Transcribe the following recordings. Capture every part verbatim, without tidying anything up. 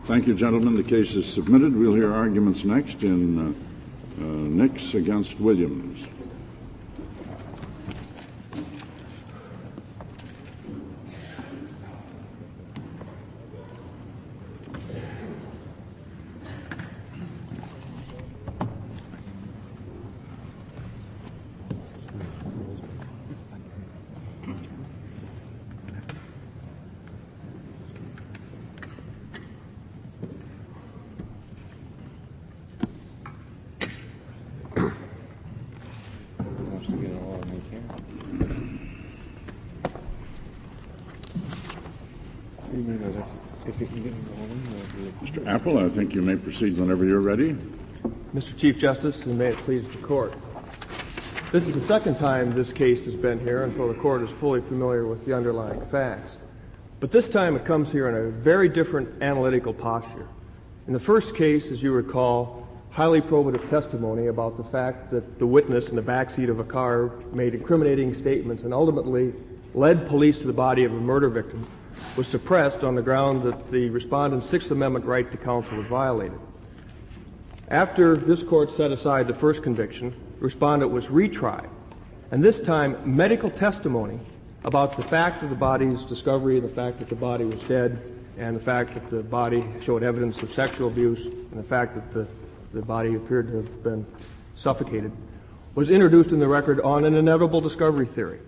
Thank you, gentlemen. The case is submitted. We'll hear arguments next in uh, uh, Nix against Williams. Mister Apple, I think you may proceed whenever you're ready. Mister Chief Justice, and may it please the Court. This is the second time this case has been here, and so the Court is fully familiar with the underlying facts. But this time it comes here in a very different analytical posture. In the first case, as you recall, highly probative testimony about the fact that the witness in the backseat of a car made incriminating statements and ultimately led police to the body of a murder victim was suppressed on the ground that the respondent's Sixth Amendment right to counsel was violated. After this Court set aside the first conviction, the respondent was retried, and this time medical testimony about the fact of the body's discovery, the fact that the body was dead, and the fact that the body showed evidence of sexual abuse, and the fact that the, the body appeared to have been suffocated, was introduced in the record on an inevitable discovery theory.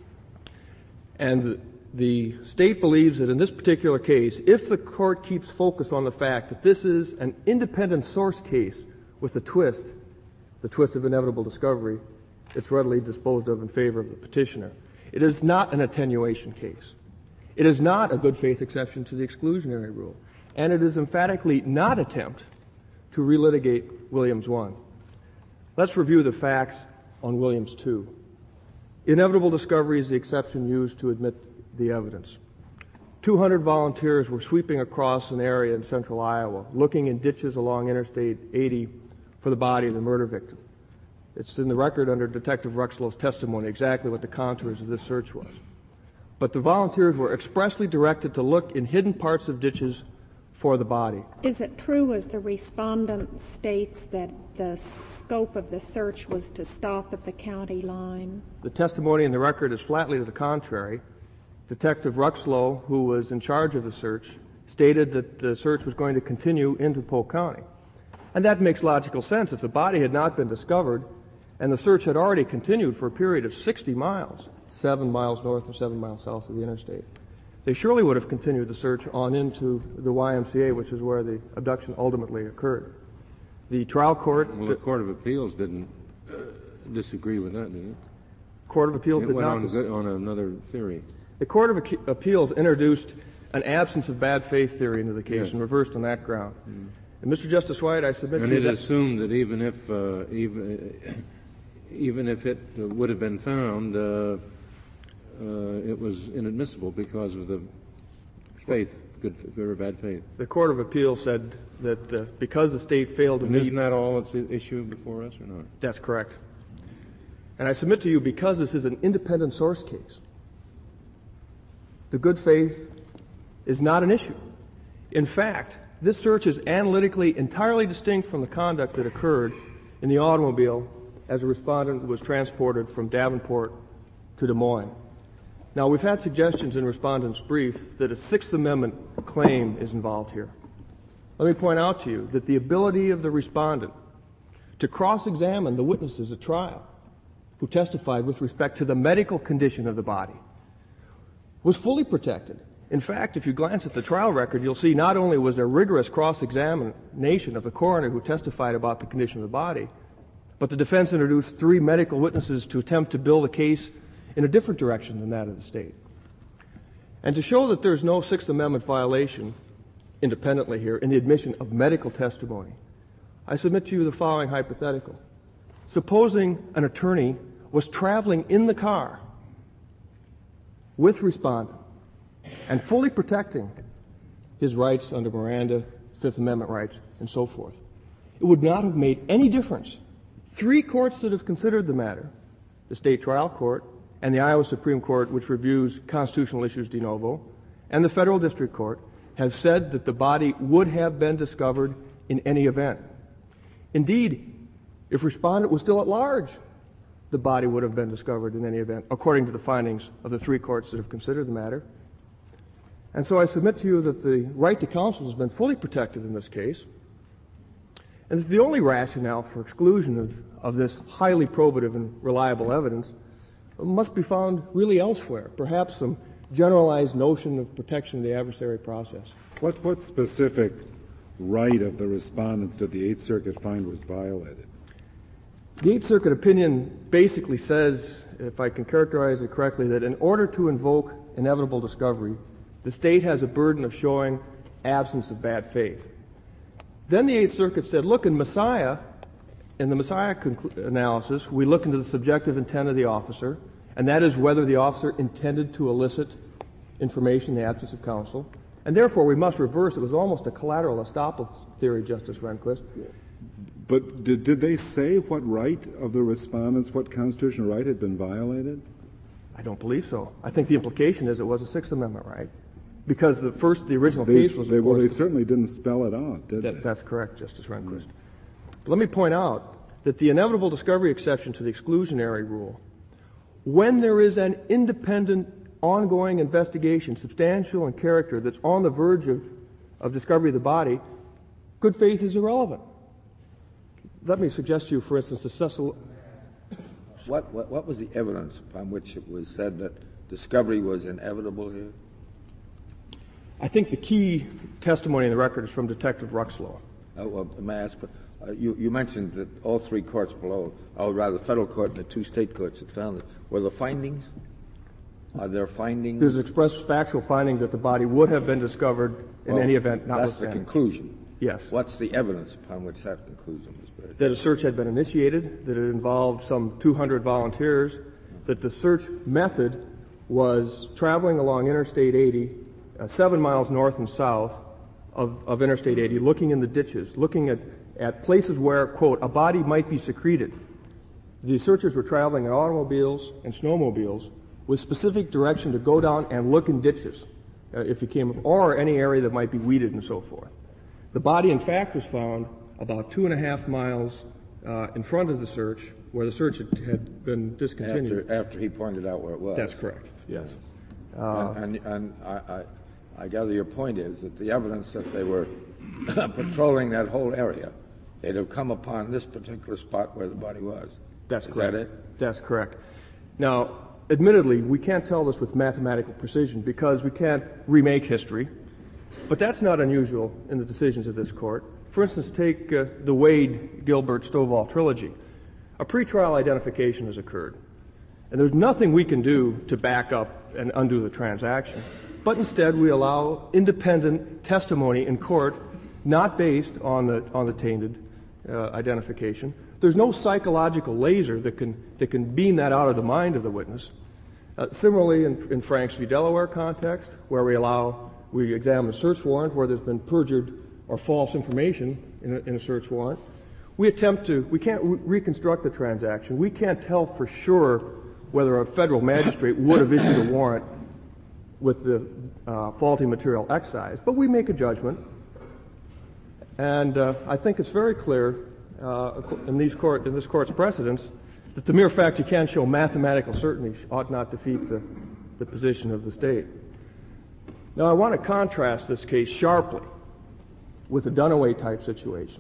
And the State believes that in this particular case, if the Court keeps focus on the fact that this is an independent source case with a twist, the twist of inevitable discovery, it's readily disposed of in favor of the petitioner. It is not an attenuation case. It is not a good faith exception to the exclusionary rule. And it is emphatically not attempt to relitigate Williams one. Let's review the facts on Williams two. Inevitable discovery is the exception used to admit the evidence. two hundred volunteers were sweeping across an area in central Iowa, looking in ditches along Interstate eighty for the body of the murder victim. It's in the record under Detective Ruxlow's testimony exactly what the contours of this search was. But the volunteers were expressly directed to look in hidden parts of ditches for the body. Is it true, as the respondent states, that the scope of the search was to stop at the county line? The testimony in the record is flatly to the contrary. Detective Ruxlow, who was in charge of the search, stated that the search was going to continue into Polk County. And that makes logical sense. If the body had not been discovered and the search had already continued for a period of sixty miles, seven miles north or seven miles south of the interstate, they surely would have continued the search on into the Y M C A, which is where the abduction ultimately occurred. The trial court... Well, the Court of Appeals didn't uh, disagree with that, did it? Court of Appeals it did went not... on, dis- on another theory. The Court of Ac- Appeals introduced an absence of bad faith theory into the case yes. and reversed on that ground. Mm. And Mister Justice White, I submit and to you it that... assumed that even if uh, even even if it would have been found, uh, uh, it was inadmissible because of the faith, good, good or bad faith. The Court of Appeals said that uh, because the state failed to and meet... Isn't that all that's issue before us or not? That's correct. And I submit to you, because this is an independent source case, the good faith is not an issue. In fact, this search is analytically entirely distinct from the conduct that occurred in the automobile as a respondent was transported from Davenport to Des Moines. Now, we've had suggestions in respondent's brief that a Sixth Amendment claim is involved here. Let me point out to you that the ability of the respondent to cross-examine the witnesses at trial who testified with respect to the medical condition of the body was fully protected. In fact, if you glance at the trial record, you'll see not only was there rigorous cross-examination of the coroner who testified about the condition of the body, but the defense introduced three medical witnesses to attempt to build a case in a different direction than that of the state. And to show that there's no Sixth Amendment violation independently here in the admission of medical testimony, I submit to you the following hypothetical. Supposing an attorney was traveling in the car with respondent and fully protecting his rights under Miranda, Fifth Amendment rights, and so forth. It would not have made any difference. Three courts that have considered the matter, the state trial court and the Iowa Supreme Court, which reviews constitutional issues de novo, and the federal district court, have said that the body would have been discovered in any event. Indeed, if respondent was still at large, the body would have been discovered in any event, according to the findings of the three courts that have considered the matter. And so I submit to you that the right to counsel has been fully protected in this case, and that the only rationale for exclusion of, of this highly probative and reliable evidence must be found really elsewhere, perhaps some generalized notion of protection of the adversary process. What, what specific right of the respondents did the Eighth Circuit find was violated? The Eighth Circuit opinion basically says, if I can characterize it correctly, that in order to invoke inevitable discovery, the state has a burden of showing absence of bad faith. Then the Eighth Circuit said, look, in Messiah, in the Messiah conclu- analysis, we look into the subjective intent of the officer, and that is whether the officer intended to elicit information in the absence of counsel. And therefore, we must reverse. It was almost a collateral estoppel theory, Justice Rehnquist. But did, did they say what right of the respondents, what constitutional right had been violated? I don't believe so. I think the implication is it was a Sixth Amendment right, because the first, the original They, case was, they, of well, course, they certainly didn't spell it out, did that, they? that's correct, Justice Rehnquist. But let me point out that the inevitable discovery exception to the exclusionary rule, when there is an independent, ongoing investigation, substantial in character, that's on the verge of, of discovery of the body, good faith is irrelevant. Let me suggest to you, for instance, the Cecil... What, what, what was the evidence upon which it was said that discovery was inevitable here? I think the key testimony in the record is from Detective Ruxlow. Uh, well, may I ask, uh, you, you mentioned that all three courts below, or rather the federal court and the two state courts had found it. Were there findings? Are there findings? There's express factual finding that the body would have been discovered in well, any event, that's the notwithstanding. conclusion. Yes. What's the evidence upon which that conclusion was based? That a search had been initiated, that it involved some two hundred volunteers, that the search method was traveling along Interstate eighty, uh, seven miles north and south of, of Interstate eighty, looking in the ditches, looking at, at places where, quote, a body might be secreted. The searchers were traveling in automobiles and snowmobiles with specific direction to go down and look in ditches, uh, if you came, or any area that might be weeded and so forth. The body, in fact, was found about two and a half miles uh, in front of the search, where the search had, had been discontinued. After, after he pointed out where it was. That's correct, yes. Uh, and and, and I, I, I gather your point is that the evidence that they were patrolling that whole area, they'd have come upon this particular spot where the body was. That's is correct. That it? That's correct. Now, admittedly, we can't tell this with mathematical precision because we can't remake history. But that's not unusual in the decisions of this court. For instance, take uh, the Wade-Gilbert-Stovall trilogy. A pretrial identification has occurred, and there's nothing we can do to back up and undo the transaction. But instead, we allow independent testimony in court, not based on the on the tainted uh, identification. There's no psychological laser that can that can beam that out of the mind of the witness. Uh, similarly, in, in Franks v. Delaware context, where we allow we examine a search warrant where there's been perjured or false information in a, in a search warrant, we attempt to, we can't re- reconstruct the transaction. We can't tell for sure whether a federal magistrate would have issued a warrant with the uh, faulty material excised, but we make a judgment. And uh, I think it's very clear uh, in, these court, in this court's precedents that the mere fact you can't show mathematical certainty ought not defeat the, the position of the state. Now, I want to contrast this case sharply with a Dunaway type situation.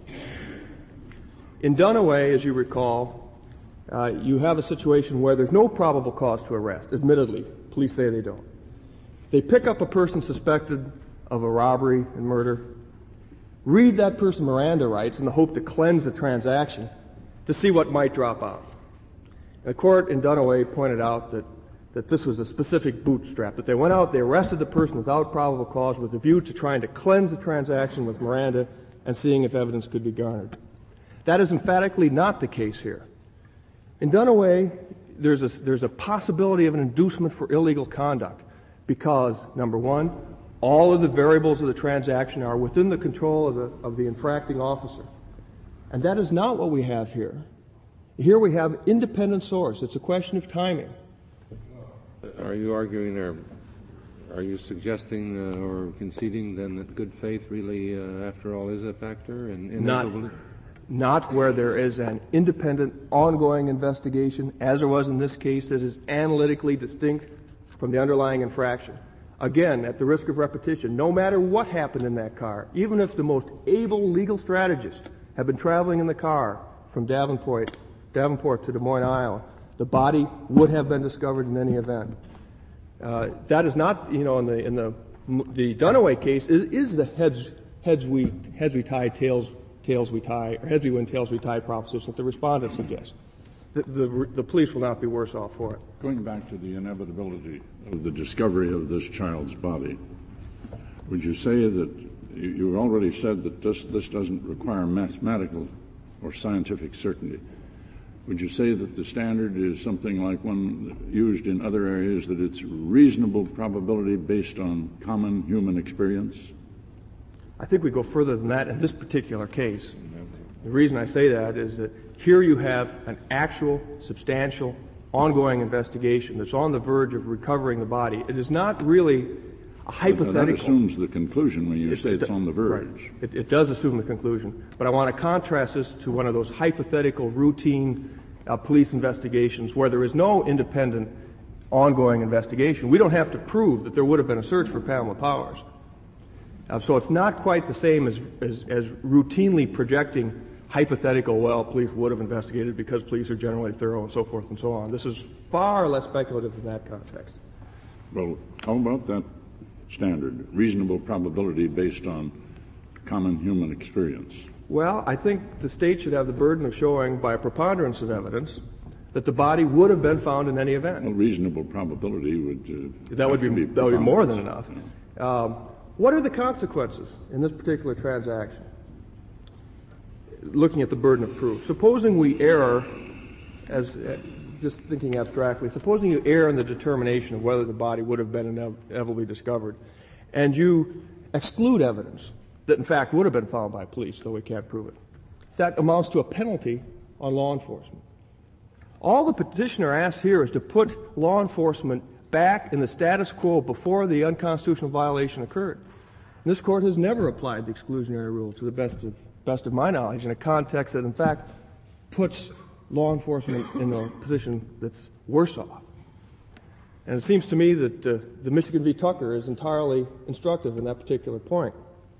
In Dunaway, as you recall, uh, you have a situation where there's no probable cause to arrest. Admittedly, police say they don't. They pick up a person suspected of a robbery and murder, read that person Miranda rights in the hope to cleanse the transaction to see what might drop out. The court in Dunaway pointed out that that this was a specific bootstrap, that they went out, they arrested the person without probable cause with a view to trying to cleanse the transaction with Miranda and seeing if evidence could be garnered. That is emphatically not the case here. In Dunaway, there's a, there's a possibility of an inducement for illegal conduct because, number one, all of the variables of the transaction are within the control of the, of the infracting officer. And that is not what we have here. Here we have independent source. It's a question of timing. Are you arguing, or are you suggesting uh, or conceding then that good faith really, uh, after all, is a factor in, in Not, not where there is an independent, ongoing investigation, as there was in this case, that is analytically distinct from the underlying infraction. Again, at the risk of repetition, no matter what happened in that car, even if the most able legal strategist had been traveling in the car from Davenport, Davenport to Des Moines, Iowa, the body would have been discovered in any event. Uh, that is not, you know, in the in the the Dunaway case is, is the heads heads we heads we tie, tails tails we tie, or heads we win, tails we tie proposition that the respondent suggests. The, the the police will not be worse off for it. Going back to the inevitability of the discovery of this child's body, would you say that you, you already said that this this doesn't require mathematical or scientific certainty? Would you say that the standard is something like one used in other areas, that it's reasonable probability based on common human experience? I think we go further than that in this particular case. The reason I say that is that here you have an actual, substantial, ongoing investigation that's on the verge of recovering the body. It is not really a hypothetical. That assumes the conclusion when you it, say it, it's on the verge. Right. It, it does assume the conclusion. But I want to contrast this to one of those hypothetical, routine uh, police investigations where there is no independent, ongoing investigation. We don't have to prove that there would have been a search for Pamela Powers. Uh, so it's not quite the same as, as, as routinely projecting hypothetical, well, police would have investigated because police are generally thorough and so forth and so on. This is far less speculative in that context. Well, how about that standard, reasonable probability based on common human experience? Well, I think the state should have the burden of showing by a preponderance of evidence that the body would have been found in any event. Well, reasonable probability would uh, that would be, be that would be more than enough. Yeah. Um, what are the consequences in this particular transaction? Looking at the burden of proof. Supposing we err, as uh, just thinking abstractly, supposing you err in the determination of whether the body would have been inevitably discovered, and you exclude evidence that in fact would have been found by police, though we can't prove it. That amounts to a penalty on law enforcement. All the petitioner asks here is to put law enforcement back in the status quo before the unconstitutional violation occurred. And this court has never applied the exclusionary rule, to the best of best of my knowledge, in a context that in fact puts law enforcement in a position that's worse off. And it seems to me that uh, the Michigan v. Tucker is entirely instructive in that particular point.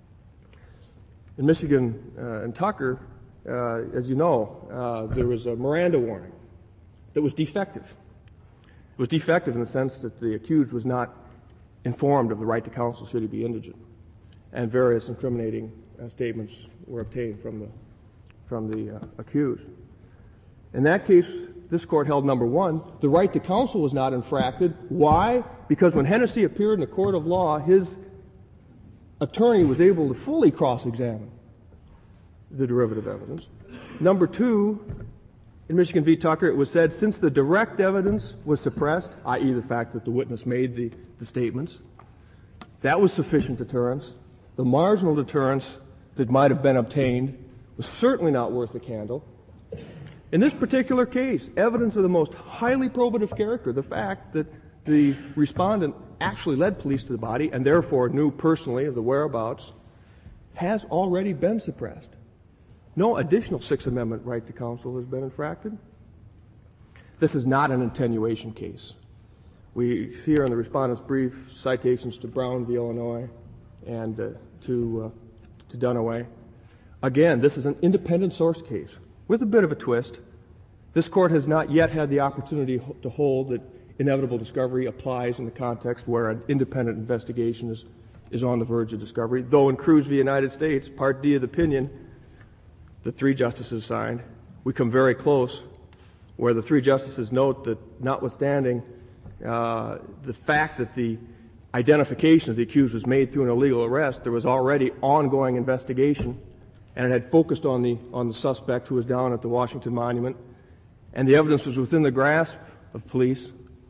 In Michigan uh, and Tucker, uh, as you know, uh, there was a Miranda warning that was defective. It was defective in the sense that the accused was not informed of the right to counsel should he be indigent, and various incriminating uh, statements were obtained from the from the uh, accused. In that case, this court held, number one, the right to counsel was not infracted. Why? Because when Hennessy appeared in a court of law, his attorney was able to fully cross-examine the derivative evidence. Number two, in Michigan v. Tucker, it was said since the direct evidence was suppressed, that is the fact that the witness made the, the statements, that was sufficient deterrence. The marginal deterrence that might have been obtained was certainly not worth the candle. In this particular case, evidence of the most highly probative character, the fact that the respondent actually led police to the body and therefore knew personally of the whereabouts, has already been suppressed. No additional Sixth Amendment right to counsel has been infracted. This is not an attenuation case. We see here in the respondent's brief citations to Brown v. Illinois and uh, to, uh, to Dunaway. Again, this is an independent source case with a bit of a twist. This court has not yet had the opportunity to hold that inevitable discovery applies in the context where an independent investigation is, is on the verge of discovery, though in Cruz v. United States, Part D of the opinion, the three justices signed, we come very close, where the three justices note that notwithstanding uh, the fact that the identification of the accused was made through an illegal arrest, there was already ongoing investigation, and it had focused on the on the suspect who was down at the Washington Monument, and the evidence was within the grasp of police.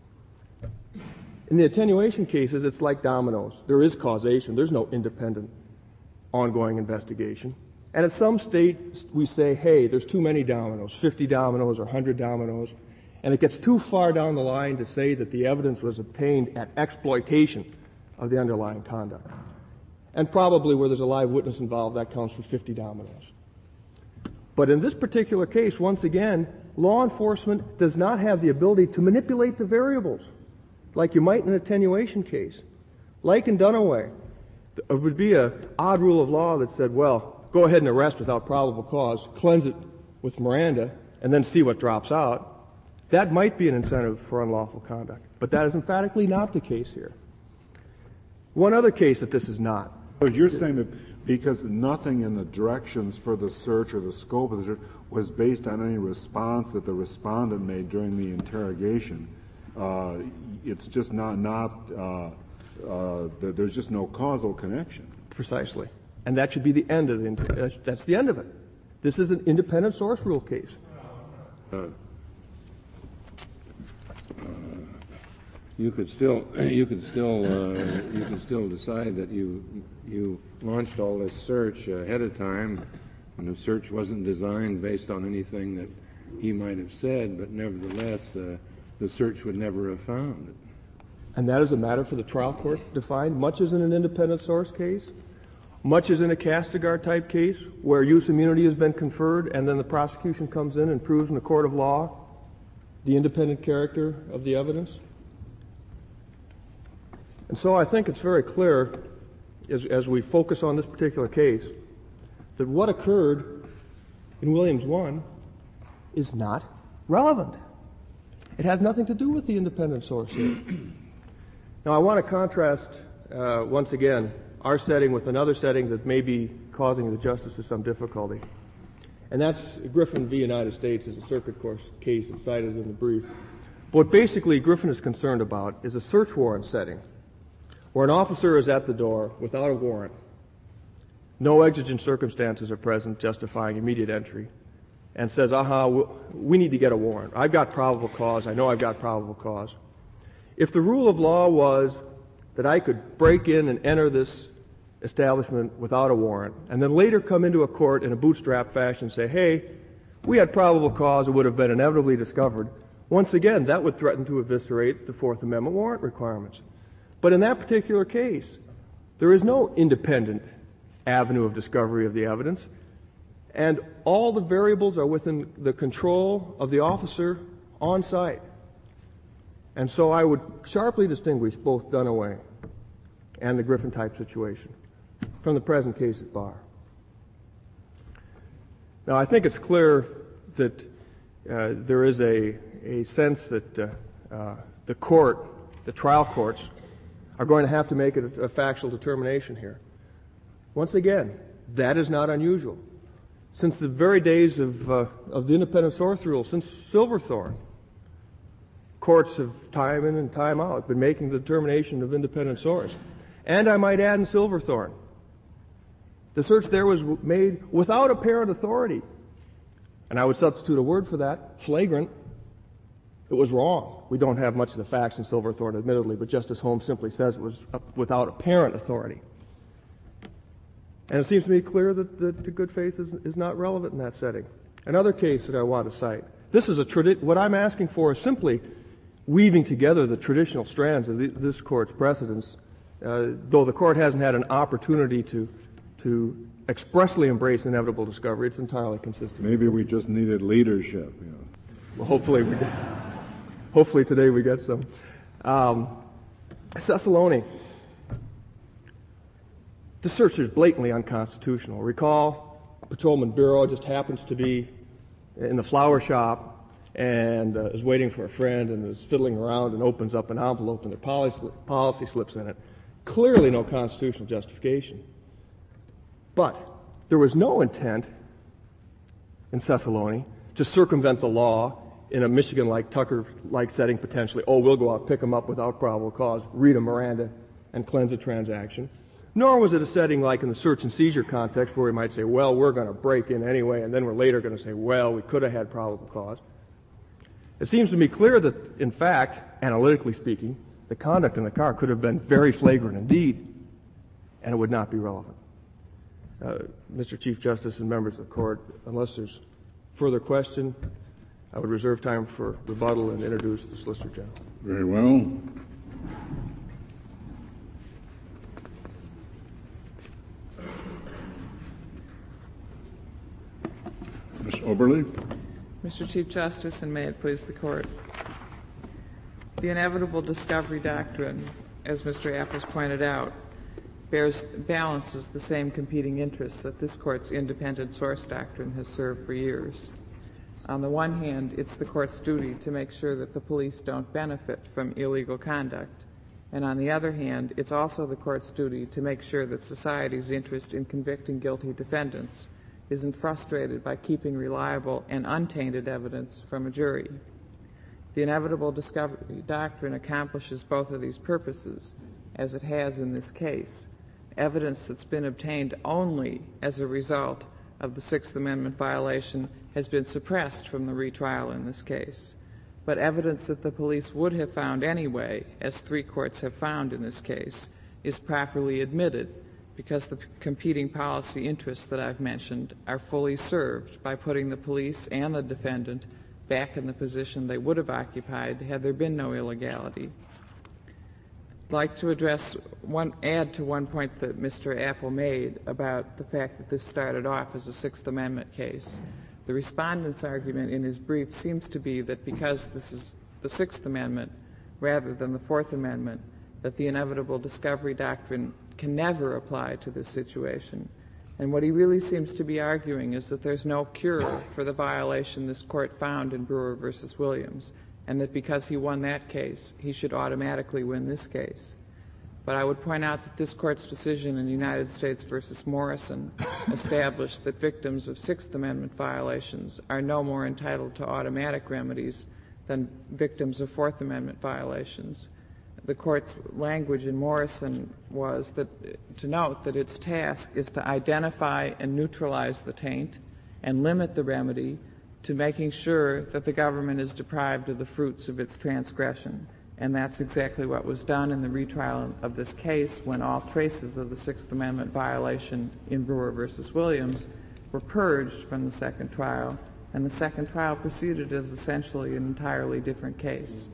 In the attenuation cases, it's like dominoes. There is causation. There's no independent, ongoing investigation. And at some state, we say, hey, there's too many dominoes, fifty dominoes or one hundred dominoes, and it gets too far down the line to say that the evidence was obtained at exploitation of the underlying conduct. And probably where there's a live witness involved, that counts for fifty dominoes. But in this particular case, once again, law enforcement does not have the ability to manipulate the variables like you might in an attenuation case. Like in Dunaway, it would be an odd rule of law that said, well, go ahead and arrest without probable cause, cleanse it with Miranda, and then see what drops out. That might be an incentive for unlawful conduct. But that is emphatically not the case here. One other case that this is not. But you're saying that because nothing in the directions for the search or the scope of the search was based on any response that the respondent made during the interrogation, uh, it's just not, not uh, uh, there's just no causal connection. Precisely. And that should be the end of the, inter- that's the end of it. This is an independent source rule case. Uh, uh, you could still, you could still, uh, you could still decide that you you launched all this search ahead of time, and the search wasn't designed based on anything that he might have said, but nevertheless, uh, the search would never have found it. And that is a matter for the trial court to define, much as in an independent source case, much as in a Castigar type case where use immunity has been conferred and then the prosecution comes in and proves in a court of law the independent character of the evidence. And so I think it's very clear as, as we focus on this particular case that what occurred in Williams one is not relevant. It has nothing to do with the independent source here. Now I want to contrast uh, once again our setting with another setting that may be causing the justices some difficulty. And that's Griffin v. United States as a circuit court case that's cited in the brief. What basically Griffin is concerned about is a search warrant setting where an officer is at the door without a warrant. No exigent circumstances are present justifying immediate entry and says, aha, we need to get a warrant. I've got probable cause. I know I've got probable cause. If the rule of law was that I could break in and enter this establishment without a warrant and then later come into a court in a bootstrap fashion and say, hey, we had probable cause, it would have been inevitably discovered, once again, that would threaten to eviscerate the Fourth Amendment warrant requirements. But in that particular case, there is no independent avenue of discovery of the evidence, and all the variables are within the control of the officer on site. And so I would sharply distinguish both Dunaway and the Griffin-type situation from the present case at bar. Now, I think it's clear that uh, there is a, a sense that uh, uh, the court, the trial courts, are going to have to make a, a factual determination here. Once again, that is not unusual. Since the very days of, uh, of the independent source rule, since Silverthorne, courts have time in and time out been making the determination of independent source. And I might add in Silverthorne, the search there was made without apparent authority. And I would substitute a word for that, flagrant. It was wrong. We don't have much of the facts in Silverthorne, admittedly, but Justice Holmes simply says it was without apparent authority. And it seems to me clear that the, the good faith is, is not relevant in that setting. Another case that I want to cite. This is a tradi- what I'm asking for is simply weaving together the traditional strands of the, this court's precedents, uh, though the court hasn't had an opportunity to to expressly embrace inevitable discovery. It's entirely consistent. Maybe we just needed leadership. You know. Well, hopefully we get, hopefully today we get some. Um, Cecilone. The search is blatantly unconstitutional. Recall, a patrolman bureau just happens to be in the flower shop and uh, is waiting for a friend and is fiddling around and opens up an envelope and their policy, policy slips in it. Clearly no constitutional justification. But there was no intent in Cecilone to circumvent the law in a Michigan-like, Tucker-like setting potentially. Oh, we'll go out, pick them up without probable cause, read a Miranda, and cleanse a transaction. Nor was it a setting like in the search and seizure context where we might say, well, we're going to break in anyway, and then we're later going to say, well, we could have had probable cause. It seems to me clear that, in fact, analytically speaking, the conduct in the car could have been very flagrant indeed, and it would not be relevant. Uh, Mister Chief Justice and members of the court, unless there's further question, I would reserve time for rebuttal and introduce the Solicitor General. Very well. Miz Oberle? Mister Chief Justice, and may it please the Court. The inevitable discovery doctrine, as Mister Apples pointed out, bears balances the same competing interests that this Court's independent source doctrine has served for years. On the one hand, it's the Court's duty to make sure that the police don't benefit from illegal conduct. And on the other hand, it's also the Court's duty to make sure that society's interest in convicting guilty defendants isn't frustrated by keeping reliable and untainted evidence from a jury. The inevitable discovery doctrine accomplishes both of these purposes, as it has in this case. Evidence that's been obtained only as a result of the Sixth Amendment violation has been suppressed from the retrial in this case. But evidence that the police would have found anyway, as three courts have found in this case, is properly admitted because the competing policy interests that I've mentioned are fully served by putting the police and the defendant back in the position they would have occupied had there been no illegality. I'd like to address one, add to one point that Mister Apple made about the fact that this started off as a Sixth Amendment case. The respondent's argument in his brief seems to be that because this is the Sixth Amendment rather than the Fourth Amendment, that the inevitable discovery doctrine can never apply to this situation. And what he really seems to be arguing is that there's no cure for the violation this Court found in Brewer versus Williams, and that because he won that case, he should automatically win this case. But I would point out that this Court's decision in United States versus Morrison established that victims of Sixth Amendment violations are no more entitled to automatic remedies than victims of Fourth Amendment violations. The Court's language in Morrison was that, to note that its task is to identify and neutralize the taint and limit the remedy to making sure that the government is deprived of the fruits of its transgression. And that's exactly what was done in the retrial of this case when all traces of the Sixth Amendment violation in Brewer versus Williams were purged from the second trial, and the second trial proceeded as essentially an entirely different case.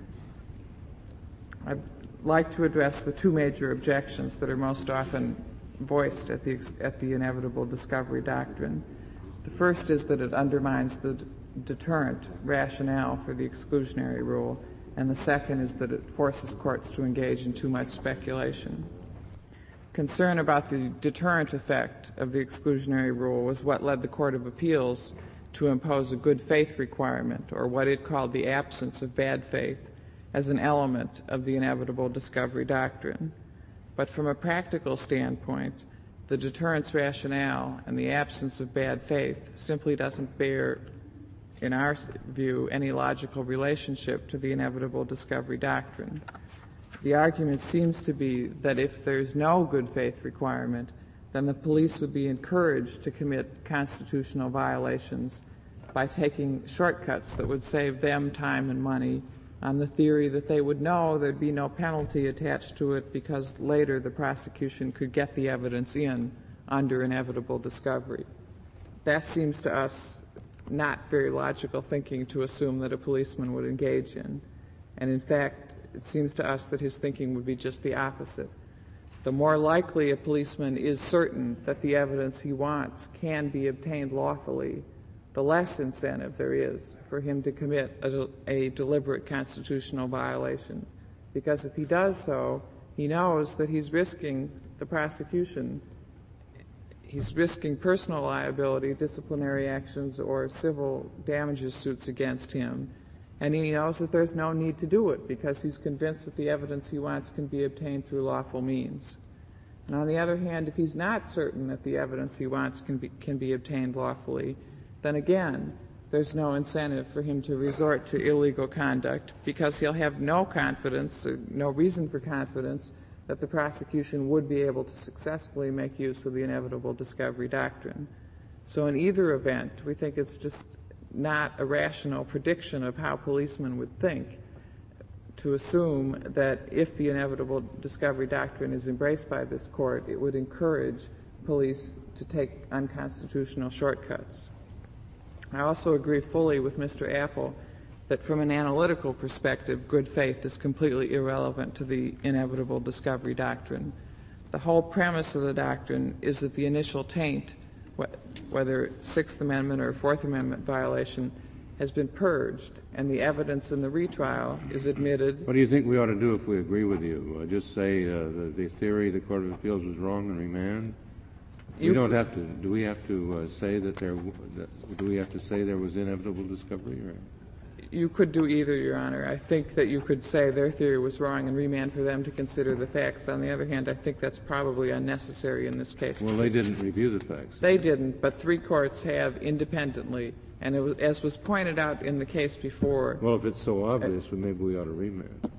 I'd like to address the two major objections that are most often voiced at the, at the inevitable discovery doctrine. The first is that it undermines the d- deterrent rationale for the exclusionary rule, and the second is that it forces courts to engage in too much speculation. Concern about the deterrent effect of the exclusionary rule was what led the Court of Appeals to impose a good faith requirement, or what it called the absence of bad faith, as an element of the inevitable discovery doctrine. But from a practical standpoint, the deterrence rationale and the absence of bad faith simply doesn't bear, in our view, any logical relationship to the inevitable discovery doctrine. The argument seems to be that if there's no good faith requirement, then the police would be encouraged to commit constitutional violations by taking shortcuts that would save them time and money, on the theory that they would know there'd be no penalty attached to it because later the prosecution could get the evidence in under inevitable discovery. That seems to us not very logical thinking to assume that a policeman would engage in. And in fact, it seems to us that his thinking would be just the opposite. The more likely a policeman is certain that the evidence he wants can be obtained lawfully, the less incentive there is for him to commit a, a deliberate constitutional violation. Because if he does so, he knows that he's risking the prosecution. He's risking personal liability, disciplinary actions, or civil damages suits against him. And he knows that there's no need to do it because he's convinced that the evidence he wants can be obtained through lawful means. And on the other hand, if he's not certain that the evidence he wants can be, can be obtained lawfully, then again, there's no incentive for him to resort to illegal conduct because he'll have no confidence, or no reason for confidence, that the prosecution would be able to successfully make use of the inevitable discovery doctrine. So in either event, we think it's just not a rational prediction of how policemen would think to assume that if the inevitable discovery doctrine is embraced by this court, it would encourage police to take unconstitutional shortcuts. I also agree fully with Mister Apple that from an analytical perspective, good faith is completely irrelevant to the inevitable discovery doctrine. The whole premise of the doctrine is that the initial taint wh- whether Sixth Amendment or Fourth Amendment violation, has been purged, and the evidence in the retrial is admitted. What do you think we ought to do if we agree with you? Uh, just say uh, the, the theory of the Court of Appeals was wrong and remand? You we don't have to. Do we have to uh, say that there? That, do we have to say there was inevitable discovery? Or? You could do either, Your Honor. I think that you could say their theory was wrong and remand for them to consider the facts. On the other hand, I think that's probably unnecessary in this case. Well, they didn't review the facts. They didn't, but three courts have independently. And it was, as was pointed out in the case before. Well, if it's so obvious, well, maybe we ought to remand.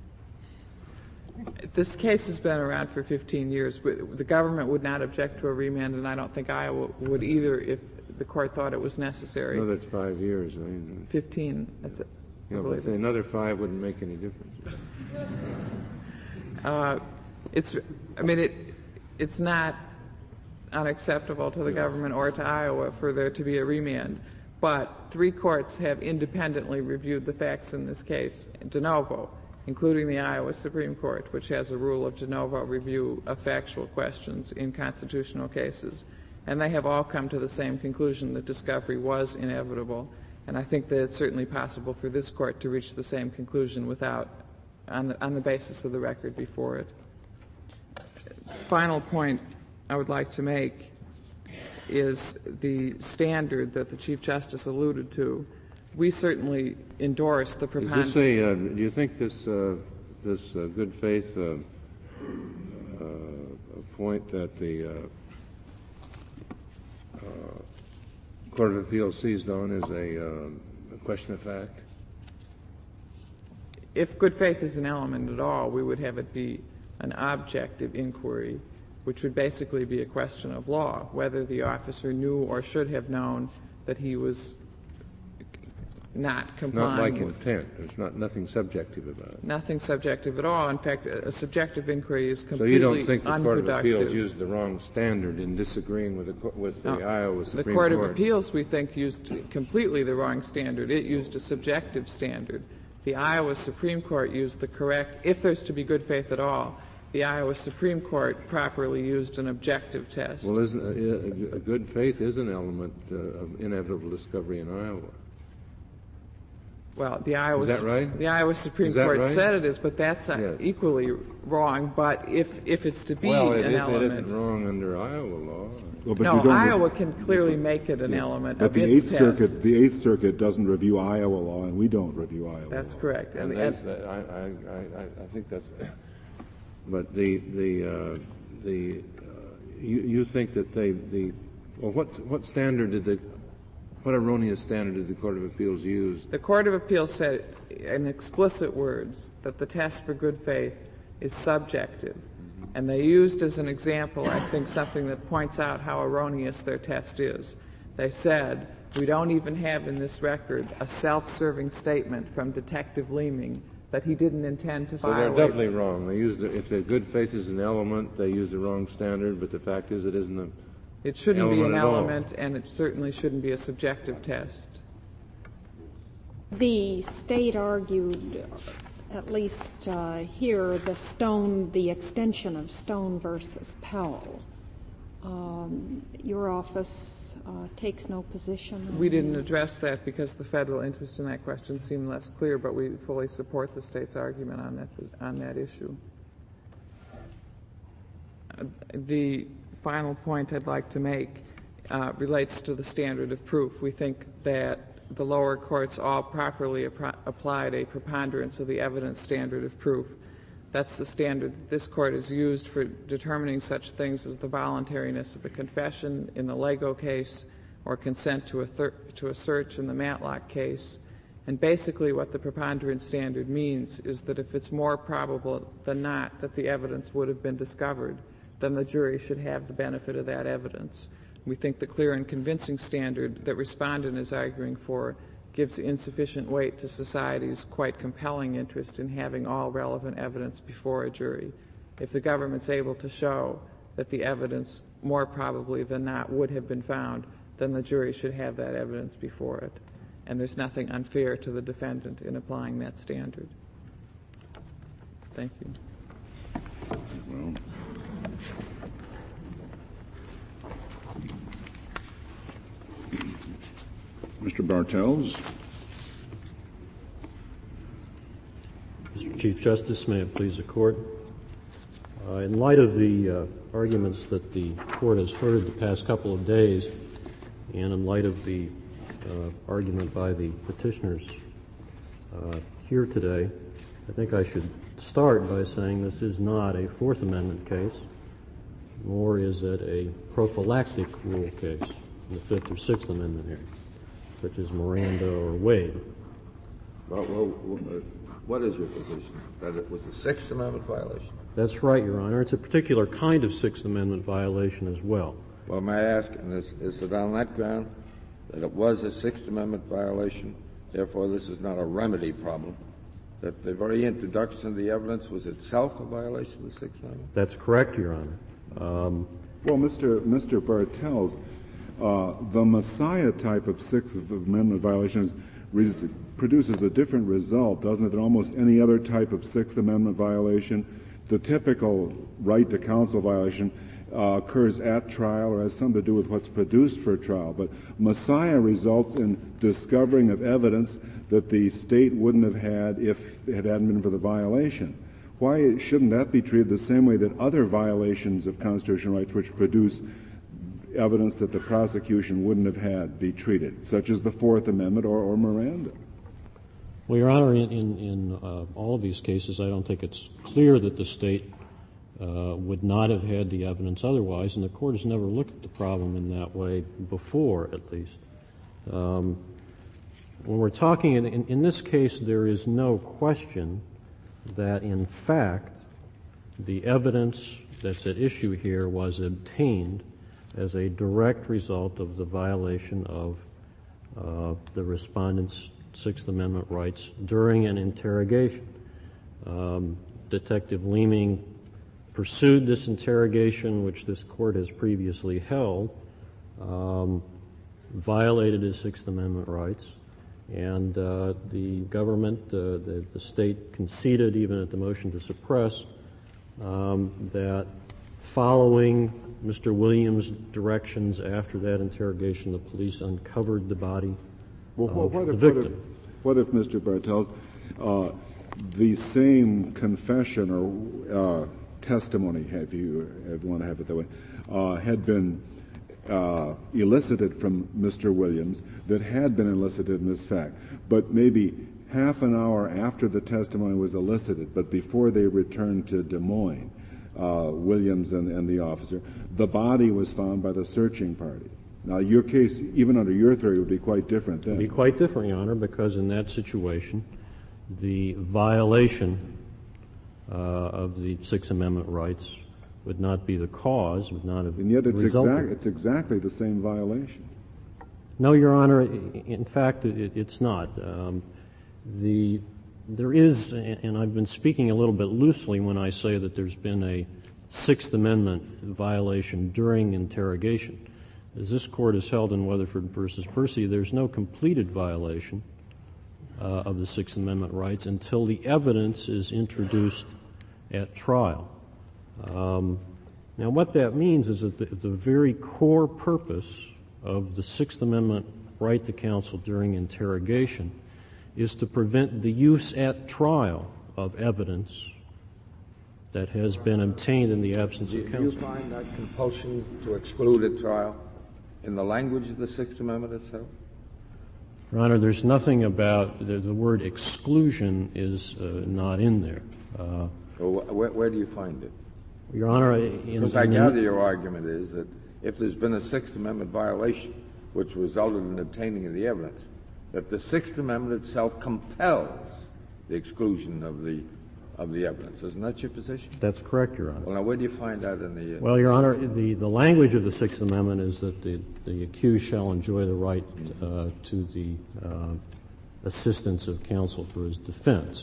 This case has been around for fifteen years. The government would not object to a remand, and I don't think Iowa would either if the court thought it was necessary. No, that's five years. I mean, Fifteen. That's it. Yeah, but say another five wouldn't make any difference. Uh, it's. I mean, it. It's not unacceptable to the government or to Iowa for there to be a remand. But three courts have independently reviewed the facts in this case, de novo, including the Iowa Supreme Court, which has a rule of de novo review of factual questions in constitutional cases. And they have all come to the same conclusion that discovery was inevitable. And I think that it's certainly possible for this court to reach the same conclusion without, on the, on the basis of the record before it. Final point I would like to make is the standard that the Chief Justice alluded to. We certainly endorse the preponderance. Is this a, uh, do you think this, uh, this uh, good faith uh, uh, point that the uh, uh, Court of Appeals seized on is a, uh, a question of fact? If good faith is an element at all, we would have it be an objective inquiry, which would basically be a question of law, whether the officer knew or should have known that he was not complying. Not like with intent. There's not nothing subjective about it. Nothing subjective at all. In fact, a, a subjective inquiry is completely So you don't think the Court of unproductive. Appeals used the wrong standard in disagreeing with the, with the No. Iowa Supreme Court? The Court of Appeals, we think, used completely the wrong standard. It used a subjective standard. The Iowa Supreme Court used the correct, if there's to be good faith at all, the Iowa Supreme Court properly used an objective test. Well, isn't a, a, a good faith is an element uh, of inevitable discovery in Iowa? Well, the Iowa Is that right? The Iowa Supreme Is that Court right? said it is, but that's uh, Yes. equally wrong. But if if it's to be Well, it, an is, it element, isn't wrong under Iowa law. Well, but no, you don't Iowa can clearly make it an element But of the its Eighth test. Circuit, the Eighth Circuit doesn't review Iowa law, and we don't review Iowa That's law. correct. And And, that's, that, I, I, I, I think that's. But the the uh, the uh, you you think that they the well what what standard did the what erroneous standard did the Court of Appeals use? the Court of Appeals said in explicit words that the test for good faith is subjective. Mm-hmm. And they used as an example, I think, something that points out how erroneous their test is. They said, we don't even have in this record a self-serving statement from Detective Leeming that he didn't intend to So they're violate. doubly wrong. They used the, if the good faith is an element, they use the wrong standard. But the fact is, it isn't a. It shouldn't be an element at all. element, and it certainly shouldn't be a subjective test. The state argued, at least uh, here, the Stone, the extension of Stone versus Powell. Um, your office uh, takes no position on We didn't that? address that because the federal interest in that question seemed less clear, but we fully support the state's argument on that on that issue. Uh, the final point I'd like to make uh, relates to the standard of proof. We think that the lower courts all properly ap- applied a preponderance of the evidence standard of proof. That's the standard this court has used for determining such things as the voluntariness of a confession in the Lego case or consent to a, thir- to a search in the Matlock case. And basically what the preponderance standard means is that if it's more probable than not that the evidence would have been discovered, then the jury should have the benefit of that evidence. We think the clear and convincing standard that respondent is arguing for gives insufficient weight to society's quite compelling interest in having all relevant evidence before a jury. If the government's able to show that the evidence more probably than not would have been found, then the jury should have that evidence before it. And there's nothing unfair to the defendant in applying that standard. Thank you. Well, Mister Bartels. Mister Chief Justice, may it please the Court. Uh, in light of the uh, arguments that the Court has heard the past couple of days, and in light of the uh, argument by the petitioners uh, here today, I think I should start by saying this is not a Fourth Amendment case, nor is it a prophylactic rule case in the Fifth or Sixth Amendment here, such as Miranda or Wade. Well, well, what is your position? That it was a Sixth Amendment violation? That's right, Your Honor. It's a particular kind of Sixth Amendment violation as well. Well, may I ask, and is, is it on that ground that it was a Sixth Amendment violation, therefore this is not a remedy problem, that the very introduction of the evidence was itself a violation of the Sixth Amendment? That's correct, Your Honor. Um, well, Mister Mister Bartels, uh, the Messiah type of Sixth Amendment violations re- produces a different result, doesn't it, than almost any other type of Sixth Amendment violation? The typical right to counsel violation uh, occurs at trial or has something to do with what's produced for trial. But Messiah results in discovering of evidence that the state wouldn't have had if it hadn't been for the violation. Why shouldn't that be treated the same way that other violations of constitutional rights which produce evidence that the prosecution wouldn't have had be treated, such as the Fourth Amendment or, or Miranda? Well, Your Honor, in, in, in uh, all of these cases, I don't think it's clear that the state uh, would not have had the evidence otherwise, and the Court has never looked at the problem in that way before, at least. Um, when we're talking, in, in, in this case, there is no question that, in fact, the evidence that's at issue here was obtained as a direct result of the violation of uh, the respondent's Sixth Amendment rights during an interrogation. Um, Detective Leeming pursued this interrogation, which this Court has previously held, um, violated his Sixth Amendment rights, and uh, the government, uh, the, the state conceded, even at the motion to suppress, um, that following Mister Williams' directions after that interrogation, the police uncovered the body Well, of what the if, victim. What if, what if Mister Bartels, uh, the same confession or uh, testimony, if you, if you want to have it that way, uh, had been uh, elicited from Mister Williams that had been elicited in this fact, but maybe half an hour after the testimony was elicited, but before they returned to Des Moines, uh, Williams and, and the officer, the body was found by the searching party. Now, your case, even under your theory, would be quite different then. It would be quite different, Your Honor, because in that situation, the violation uh, of the Sixth Amendment rights would not be the cause, would not have and yet it's, resulted. exact, it's exactly the same violation. No, Your Honor, in fact, it, it's not. Um, the there is, and I've been speaking a little bit loosely when I say that there's been a Sixth Amendment violation during interrogation. As this Court has held in Weatherford versus Percy, there's no completed violation uh, of the Sixth Amendment rights until the evidence is introduced at trial. Um, now, what that means is that the, the very core purpose of the Sixth Amendment right to counsel during interrogation is to prevent the use at trial of evidence that has been obtained in the absence Do of you, counsel. do you find that compulsion to exclude at trial in the language of the Sixth Amendment itself? Your Honor, there's nothing about the, the word exclusion is uh, not in there. Uh, So wh- where, where do you find it? Your Honor, in, Because I in gather the, your argument is that if there's been a Sixth Amendment violation which resulted in obtaining of the evidence, that the Sixth Amendment itself compels the exclusion of the of the evidence. Isn't that your position? that's correct, Your Honor. Well, now where do you find that in the... Uh, Well, Your Honor, the, the language of the Sixth Amendment is that the, the accused shall enjoy the right uh, to the uh, assistance of counsel for his defense.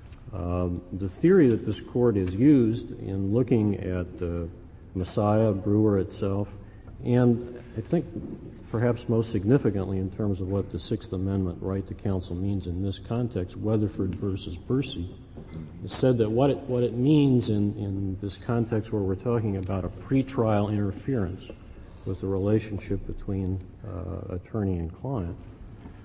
Um, the theory that this Court has used in looking at uh, Messiah, Brewer itself, and I think perhaps most significantly in terms of what the Sixth Amendment right to counsel means in this context, Weatherford versus Percy, has said that what it, what it means in, in this context where we're talking about a pretrial interference with the relationship between uh, attorney and client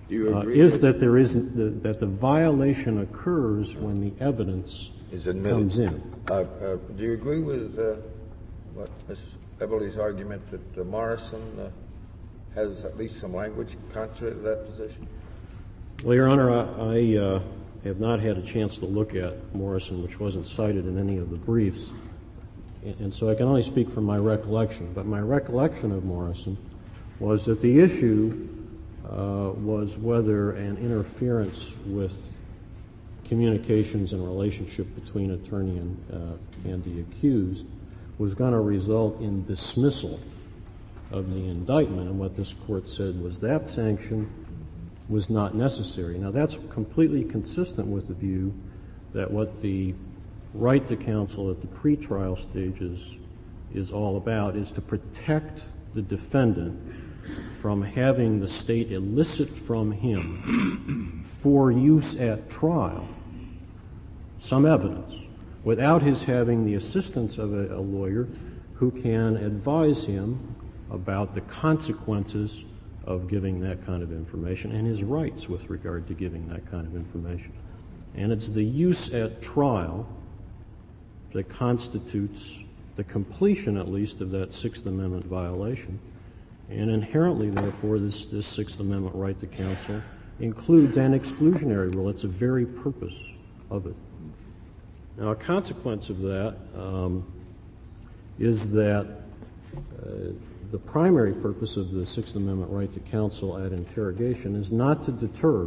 Do you uh, agree is with- that there isn't the, that the violation occurs when the evidence is admitted. comes in. Uh, uh, do you agree with uh, what Miz Eberle's argument that uh, Morrison uh, has at least some language contrary to that position? Well, Your Honor, I, I uh, have not had a chance to look at Morrison, which wasn't cited in any of the briefs, and, and so I can only speak from my recollection. But my recollection of Morrison was that the issue uh, was whether an interference with communications and relationship between attorney and, uh, and the accused was going to result in dismissal of the indictment, and what this court said was that sanction was not necessary. Now, that's completely consistent with the view that what the right to counsel at the pretrial stages is all about is to protect the defendant from having the state elicit from him for use at trial some evidence without his having the assistance of a, a lawyer who can advise him about the consequences of giving that kind of information and his rights with regard to giving that kind of information. And it's the use at trial that constitutes the completion, at least, of that Sixth Amendment violation. And inherently, therefore, this, this Sixth Amendment right to counsel includes an exclusionary rule. It's the very purpose of it. Now, a consequence of that um, is that uh, the primary purpose of the Sixth Amendment right to counsel at interrogation is not to deter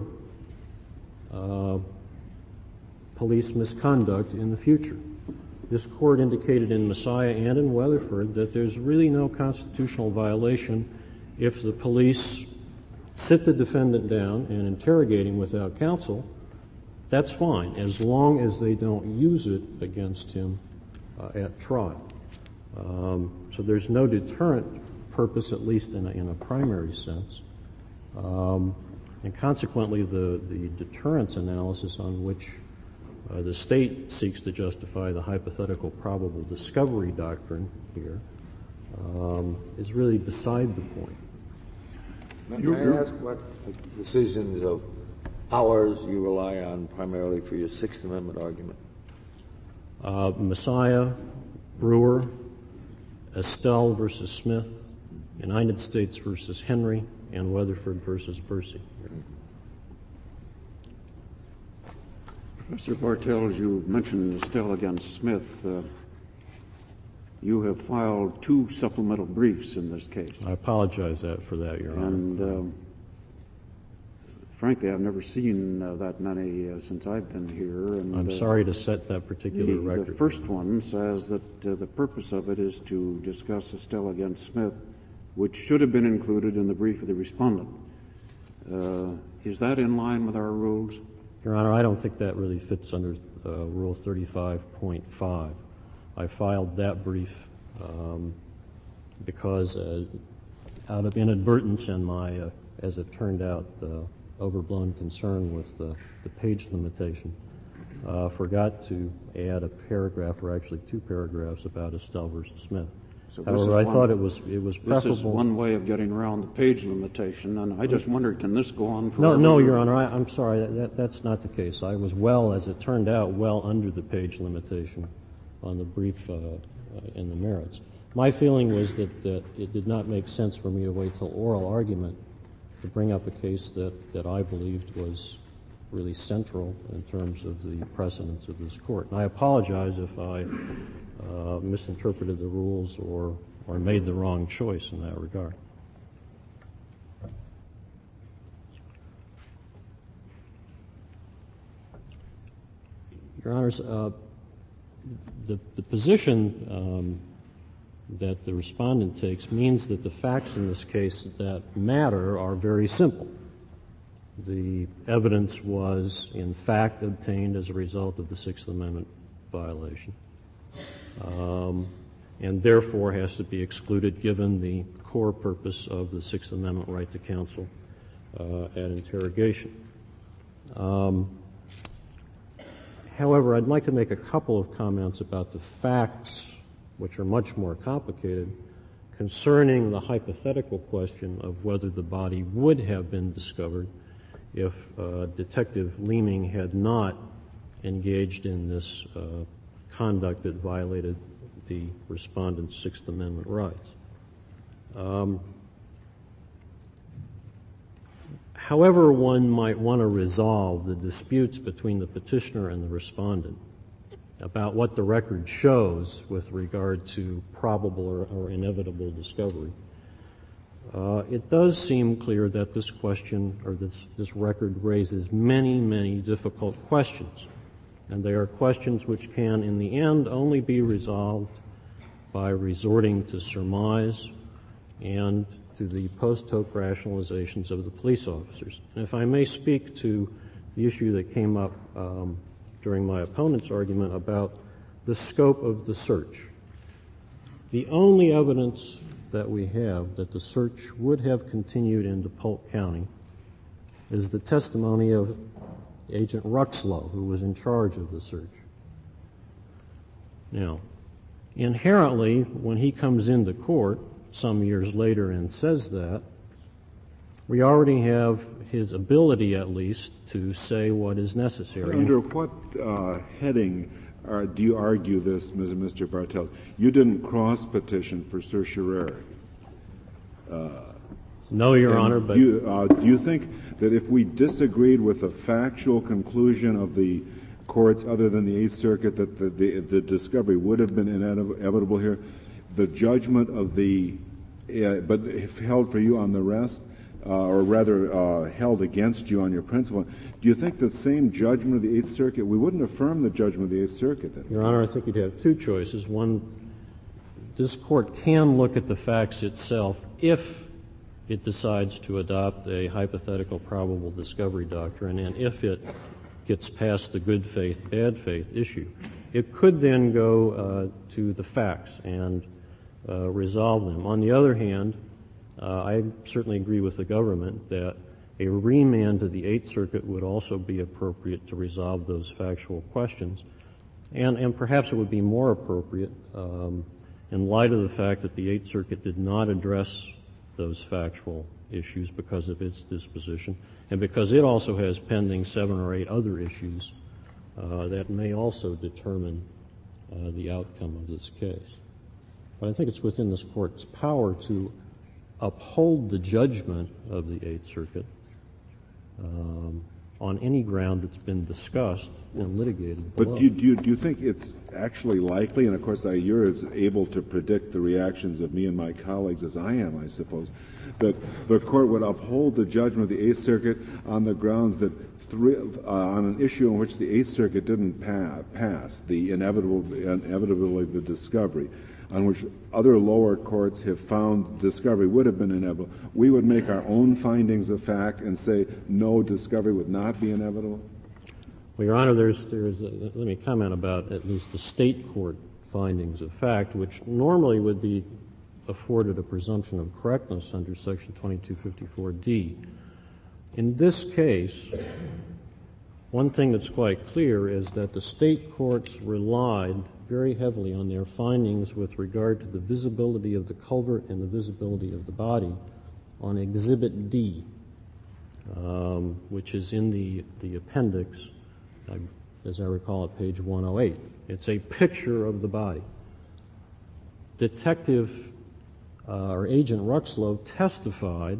uh, police misconduct in the future. This court indicated in Messiah and in Weatherford that there's really no constitutional violation if the police sit the defendant down and interrogate him without counsel. That's fine, as long as they don't use it against him uh, at trial. Um, so there's no deterrent purpose, at least in a, in a primary sense. Um, and consequently, the, the deterrence analysis on which uh, the state seeks to justify the hypothetical probable discovery doctrine here um, is really beside the point. May I ask what decisions of ours you rely on primarily for your Sixth Amendment argument? Uh, Messiah, Brewer, Estelle versus Smith, United States versus Henry, and Weatherford versus Percy. Professor Bartels, you mentioned Estelle against Smith. Uh, you have filed two supplemental briefs in this case. I apologize that, for that, Your Honor. And um, frankly, I've never seen uh, that many uh, since I've been here. And I'm uh, sorry to set that particular the, record. The first one says that uh, the purpose of it is to discuss Estelle against Smith, which should have been included in the brief of the respondent. Uh, is that in line with our rules? Your Honor, I don't think that really fits under uh, Rule thirty-five point five. I filed that brief um, because uh, out of inadvertence and my, uh, as it turned out, uh, overblown concern with the, the page limitation, uh, forgot to add a paragraph, or actually two paragraphs, about Estelle versus Smith. So However, I one, thought it was it was preferable. This is one way of getting around the page limitation, and I just wondered, can this go on No, forever? no, Your Honor, I, I'm sorry. That, that, that's not the case. I was well, as it turned out, well under the page limitation on the brief uh, uh, in the merits. My feeling was that, that it did not make sense for me to wait till oral argument to bring up a case that, that I believed was really central in terms of the precedents of this court. And I apologize if I uh, misinterpreted the rules or, or made the wrong choice in that regard. Your Honors, uh, the, the position um, that the respondent takes means that the facts in this case that matter are very simple. The evidence was, in fact, obtained as a result of the Sixth Amendment violation, um, and therefore has to be excluded given the core purpose of the Sixth Amendment right to counsel uh, at interrogation. Um, however, I'd like to make a couple of comments about the facts, which are much more complicated, concerning the hypothetical question of whether the body would have been discovered if uh, Detective Leeming had not engaged in this uh, conduct that violated the respondent's Sixth Amendment rights. Um, however one might want to resolve the disputes between the petitioner and the respondent about what the record shows with regard to probable or, or inevitable discovery, uh, it does seem clear that this question or this, this record raises many, many difficult questions. And they are questions which can, in the end, only be resolved by resorting to surmise and to the post hoc rationalizations of the police officers. And if I may speak to the issue that came up um, during my opponent's argument about the scope of the search. The only evidence that we have that the search would have continued into Polk County is the testimony of Agent Ruxlow, who was in charge of the search. Now, inherently, when he comes into court some years later and says that, we already have his ability, at least, to say what is necessary. Under what uh, heading uh, do you argue this, Mister Bartels? You didn't cross-petition for certiorari. Uh, no, Your Honor, but... Do you, uh, do you think that if we disagreed with the factual conclusion of the courts other than the Eighth Circuit that the, the, the discovery would have been inevitable here, the judgment of the, uh, but if held for you on the rest, uh, or rather uh, held against you on your principle, do you think the same judgment of the Eighth Circuit, we wouldn't affirm the judgment of the Eighth Circuit then? Your Honor, I think you'd have two choices. One, this court can look at the facts itself if it decides to adopt a hypothetical probable discovery doctrine, and if it gets past the good faith, bad faith issue. It could then go uh, to the facts and uh, resolve them. On the other hand, uh, I certainly agree with the government that a remand to the Eighth Circuit would also be appropriate to resolve those factual questions. And, and perhaps it would be more appropriate um, in light of the fact that the Eighth Circuit did not address those factual issues because of its disposition, and because it also has pending seven or eight other issues uh, that may also determine uh, the outcome of this case. But I think it's within this court's power to uphold the judgment of the Eighth Circuit um, on any ground that's been discussed and litigated below. But do you, do you, do you think it's actually likely, and of course I, you're as able to predict the reactions of me and my colleagues as I am, I suppose, that the court would uphold the judgment of the Eighth Circuit on the grounds that three, uh, on an issue in which the Eighth Circuit didn't pa- pass, the inevitable, inevitability of the discovery, on which other lower courts have found discovery would have been inevitable, we would make our own findings of fact and say no, discovery would not be inevitable? Well, Your Honor, there's, there's a, let me comment about at least the state court findings of fact, which normally would be afforded a presumption of correctness under Section twenty-two fifty-four D. In this case, one thing that's quite clear is that the state courts relied very heavily on their findings with regard to the visibility of the culvert and the visibility of the body on Exhibit D, um, which is in the, the appendix, I, as I recall, at page one oh eight. It's a picture of the body. Detective uh, or Agent Ruxlow testified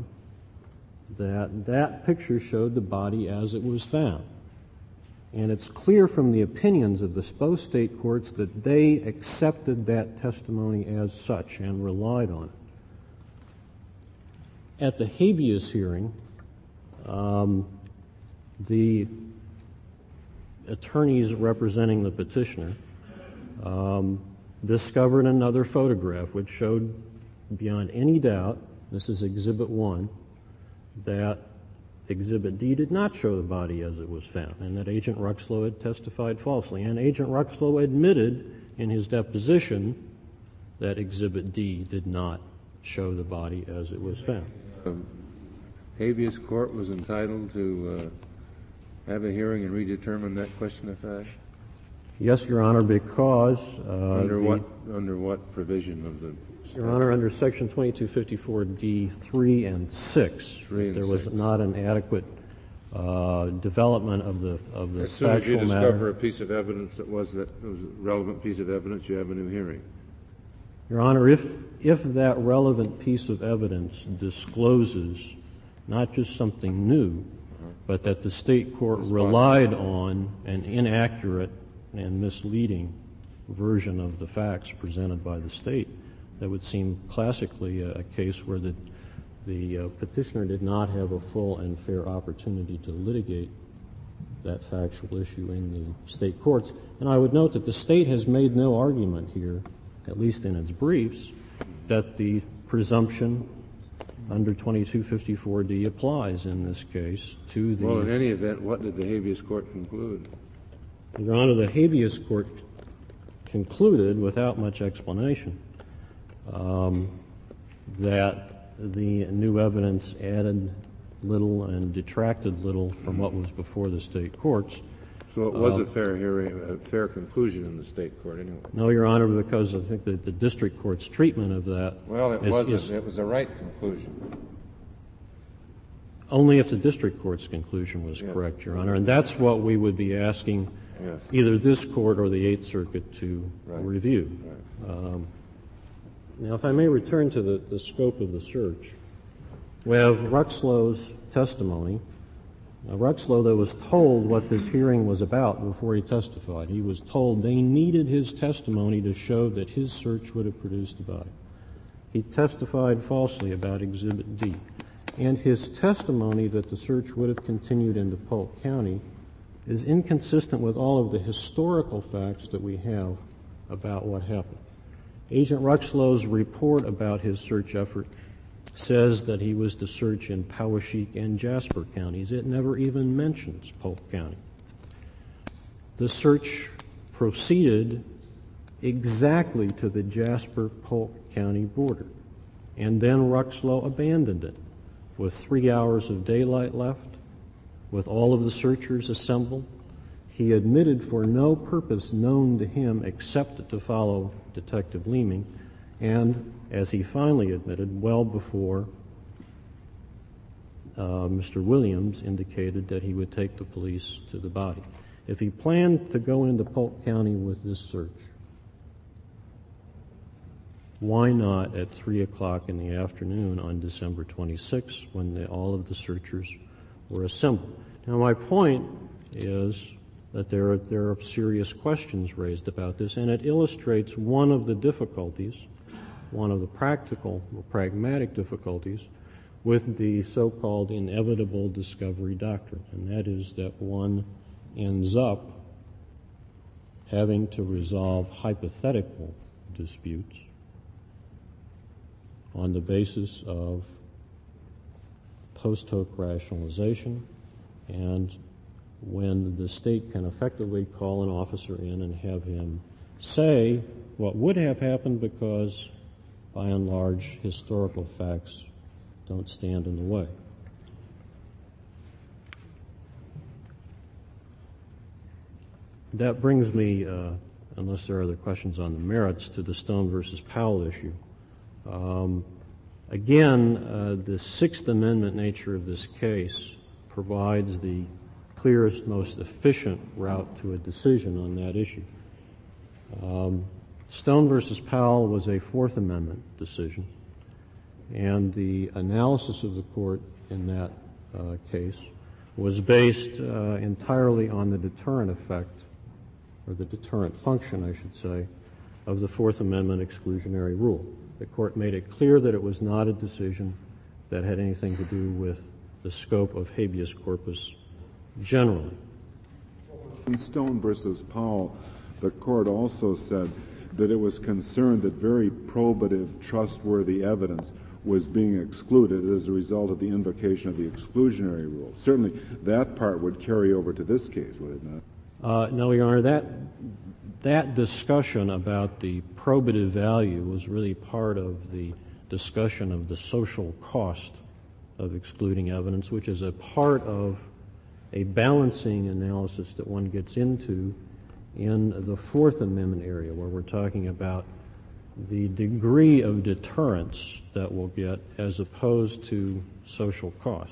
that that picture showed the body as it was found. And it's clear from the opinions of the both state courts that they accepted that testimony as such and relied on it. At the habeas hearing, um, the attorneys representing the petitioner um, discovered another photograph which showed beyond any doubt, this is Exhibit one, that Exhibit D did not show the body as it was found, and that Agent Ruxlow had testified falsely. And Agent Ruxlow admitted in his deposition that Exhibit D did not show the body as it was found. Um, habeas court was entitled to uh, have a hearing and redetermine that question of fact? Yes, Your Honor, because... Uh, under the, what under what provision of the... Your Honor, under Section twenty-two fifty-four D three and six, Three and there was six. not an adequate uh, development of the of the As soon as you factual discover matter. a piece of evidence that was that was a relevant piece of evidence, you have a new hearing. Your Honor, if if that relevant piece of evidence discloses not just something new, but that the state court relied on an inaccurate and misleading version of the facts presented by the state, that would seem classically a, a case where the the uh, petitioner did not have a full and fair opportunity to litigate that factual issue in the state courts. And I would note that the state has made no argument here, at least in its briefs, that the presumption under twenty-two fifty-four D applies in this case to the... Well, in any event, what did the habeas court conclude? Your Honor, the habeas court concluded, without much explanation, um, that the new evidence added little and detracted little from what was before the state courts. So it was uh, a fair hearing, a fair conclusion in the state court anyway. No, Your Honor, because I think that the district court's treatment of that... Well, it is, wasn't. is It was a right conclusion. only if the district court's conclusion was Yeah. correct, Your Honor. And that's what we would be asking Yes. either this court or the Eighth Circuit to Right. review. Right. Um, now, if I may return to the, the scope of the search, we have Ruxlow's testimony. Now, Ruxlow, though, was told what this hearing was about before he testified. He was told they needed his testimony to show that his search would have produced the body. He testified falsely about Exhibit D. And his testimony that the search would have continued into Polk County is inconsistent with all of the historical facts that we have about what happened. Agent Ruxlow's report about his search effort says that he was to search in Poweshiek and Jasper counties. It never even mentions Polk County. The search proceeded exactly to the Jasper-Polk County border, and then Ruxlow abandoned it with three hours of daylight left, with all of the searchers assembled. He admitted for no purpose known to him except to follow Detective Leeming, and, as he finally admitted, well before uh, Mister Williams indicated that he would take the police to the body. If he planned to go into Polk County with this search, why not at three o'clock in the afternoon on December twenty-sixth when the, all of the searchers were assembled? Now, my point is that there are, there are serious questions raised about this, and it illustrates one of the difficulties, one of the practical or pragmatic difficulties with the so-called inevitable discovery doctrine, and that is that one ends up having to resolve hypothetical disputes on the basis of post hoc rationalization, and when the state can effectively call an officer in and have him say what would have happened because, by and large, historical facts don't stand in the way. That brings me, uh, unless there are other questions on the merits, to the Stone versus Powell issue. Um, again, uh, the Sixth Amendment nature of this case provides the clearest, most efficient route to a decision on that issue. Um, Stone versus Powell was a Fourth Amendment decision, and the analysis of the court in that uh, case was based uh, entirely on the deterrent effect, or the deterrent function, I should say, of the Fourth Amendment exclusionary rule. The court made it clear that it was not a decision that had anything to do with the scope of habeas corpus generally. In Stone versus Powell, the court also said that it was concerned that very probative, trustworthy evidence was being excluded as a result of the invocation of the exclusionary rule. Certainly, that part would carry over to this case, would it not? Uh, no, Your Honor, that that discussion about the probative value was really part of the discussion of the social cost of excluding evidence, which is a part of a balancing analysis that one gets into in the Fourth Amendment area, where we're talking about the degree of deterrence that we'll get as opposed to social cost.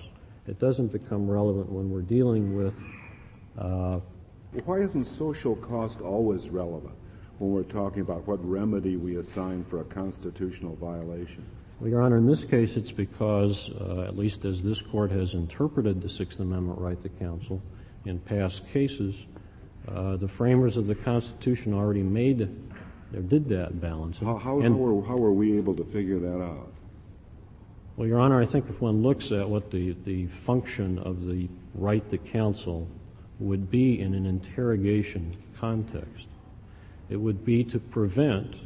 It doesn't become relevant when we're dealing with uh, Why isn't social cost always relevant when we're talking about what remedy we assign for a constitutional violation? Well, Your Honor, in this case it's because, uh, at least as this Court has interpreted the Sixth Amendment right to counsel in past cases, uh, the framers of the Constitution already made, or did that balancing. How, how, and, how, are, how are we able to figure that out? Well, Your Honor, I think if one looks at what the, the function of the right to counsel would be in an interrogation context, it would be to prevent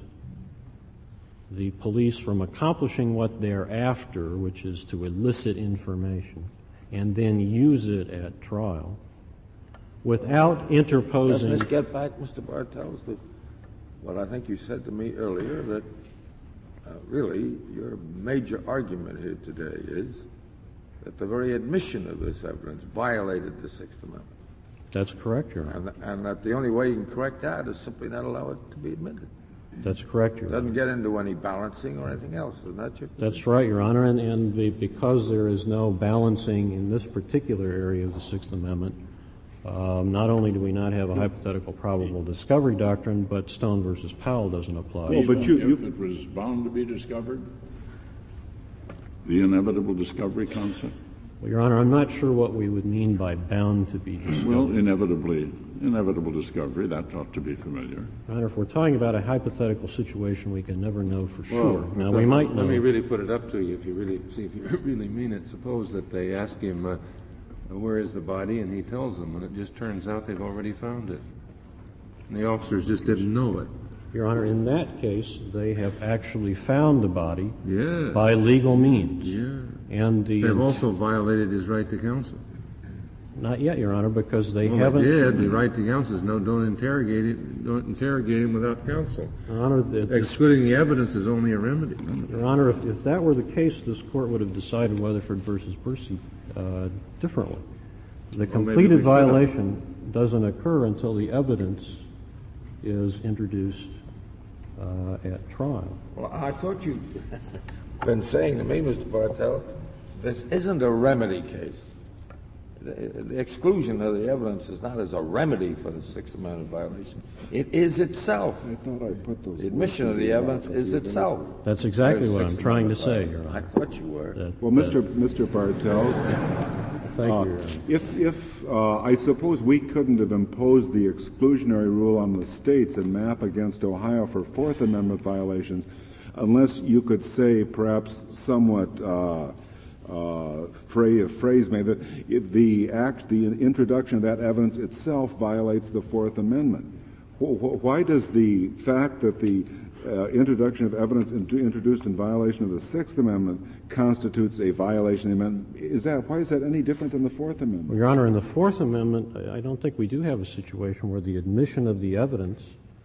the police from accomplishing what they're after, which is to elicit information and then use it at trial without interposing. Doesn't this get back, Mister Bartels, to what I think you said to me earlier, that uh, really your major argument here today is that the very admission of this evidence violated the Sixth Amendment. That's correct, Your Honor. And, and that the only way you can correct that is simply not allow it to be admitted. That's correct, Your Honor. Doesn't get into any balancing or anything else, isn't that your position? That's right, Your Honor, and, and the, because there is no balancing in this particular area of the Sixth Amendment, um, not only do we not have a hypothetical probable discovery doctrine, but Stone versus Powell doesn't apply. Well, but you, if it was bound to be discovered, the inevitable discovery concept? Well, Your Honor, I'm not sure what we would mean by bound to be discovered. Well, inevitably, inevitable discovery, that ought to be familiar. Your Honor, if we're talking about a hypothetical situation, we can never know for Well, sure. Now, we might know. Let me really put it up to you, if you really see if you really mean it. Suppose that they ask him, uh, where is the body, and he tells them, and it just turns out they've already found it. And the officers just didn't know it. Your Honor, in that case, they have actually found the body Yeah. by legal means. Yeah. And the They've also violated his right to counsel. Not yet, Your Honor, because they well, haven't. They did. The right to counsel is no, don't interrogate it, don't interrogate him without counsel. Your Honor, the, excluding the evidence is only a remedy. Your Honor, if, if that were the case, this Court would have decided Weatherford versus Bursey uh, differently. The Well, completed violation doesn't occur until the evidence is introduced uh, at trial. Well, I thought you'd been saying to me, Mister Bartell, this isn't a remedy case. The, the exclusion of the evidence is not as a remedy for the Sixth Amendment violation. It is itself. I thought I put those. The admission of the evidence is itself. That's exactly what I'm trying to say, Your Honor. I thought you were. That, Well, that, Mister Mister Bartels, Thank uh, you, Your Honor. if if uh, I suppose we couldn't have imposed the exclusionary rule on the states and map against Ohio for Fourth Amendment violations, unless you could say, perhaps somewhat uh, uh, phrase, phrase maybe, that it, the act, the introduction of that evidence itself violates the Fourth Amendment. Why does the fact that the uh, introduction of evidence in, introduced in violation of the Sixth Amendment constitutes a violation of the amendment? Is that, why is that any different than the Fourth Amendment? Well, Your Honor, in the Fourth Amendment, I don't think we do have a situation where the admission of the evidence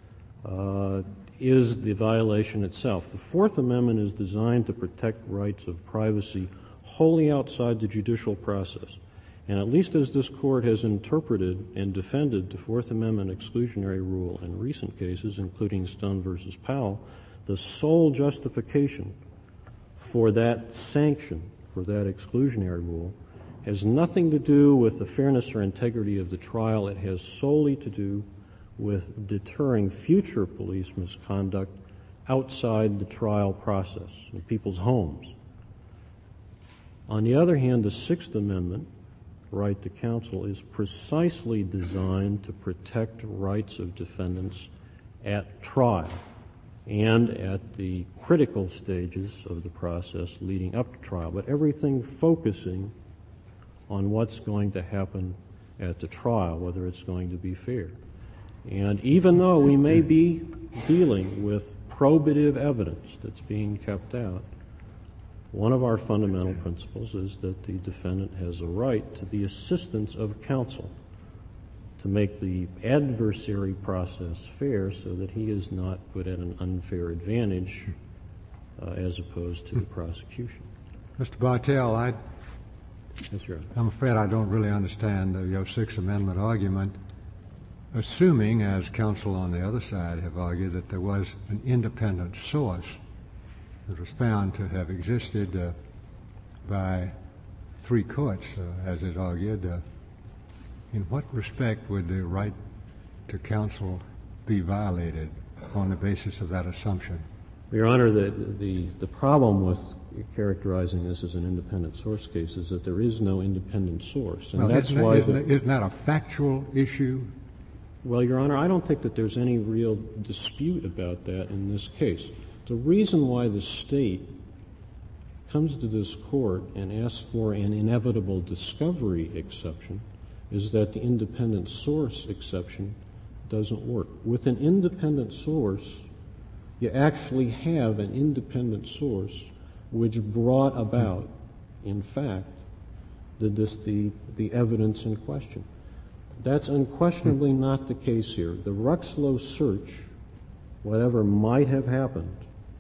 uh, is the violation itself. The Fourth Amendment is designed to protect rights of privacy wholly outside the judicial process. And at least as this Court has interpreted and defended the Fourth Amendment exclusionary rule in recent cases, including Stone versus Powell, the sole justification for that sanction, for that exclusionary rule, has nothing to do with the fairness or integrity of the trial. It has solely to do with deterring future police misconduct outside the trial process, in people's homes. On the other hand, the Sixth Amendment right to counsel is precisely designed to protect rights of defendants at trial and at the critical stages of the process leading up to trial, but everything focusing on what's going to happen at the trial, whether it's going to be fair. And even though we may be dealing with probative evidence that's being kept out, one of our fundamental principles is that the defendant has a right to the assistance of counsel to make the adversary process fair so that he is not put at an unfair advantage uh, as opposed to the prosecution. Mister Bartell, I, Yes, Your Honor. I'm afraid I don't really understand uh, your Sixth Amendment argument, assuming, as counsel on the other side have argued, that there was an independent source that was found to have existed uh, by three courts, uh, as is argued, uh, in what respect would the right to counsel be violated on the basis of that assumption? Your Honor, the, the, the problem with characterizing this as an independent source case is that there is no independent source. And well, that's isn't, why that, isn't, the, that, isn't that a factual issue? Well, Your Honor, I don't think that there's any real dispute about that in this case. The reason why the state comes to this court and asks for an inevitable discovery exception is that the independent source exception doesn't work. With an independent source, you actually have an independent source which brought about, in fact, the, this, the, the evidence in question. That's unquestionably not the case here. The Ruxlow search, whatever might have happened,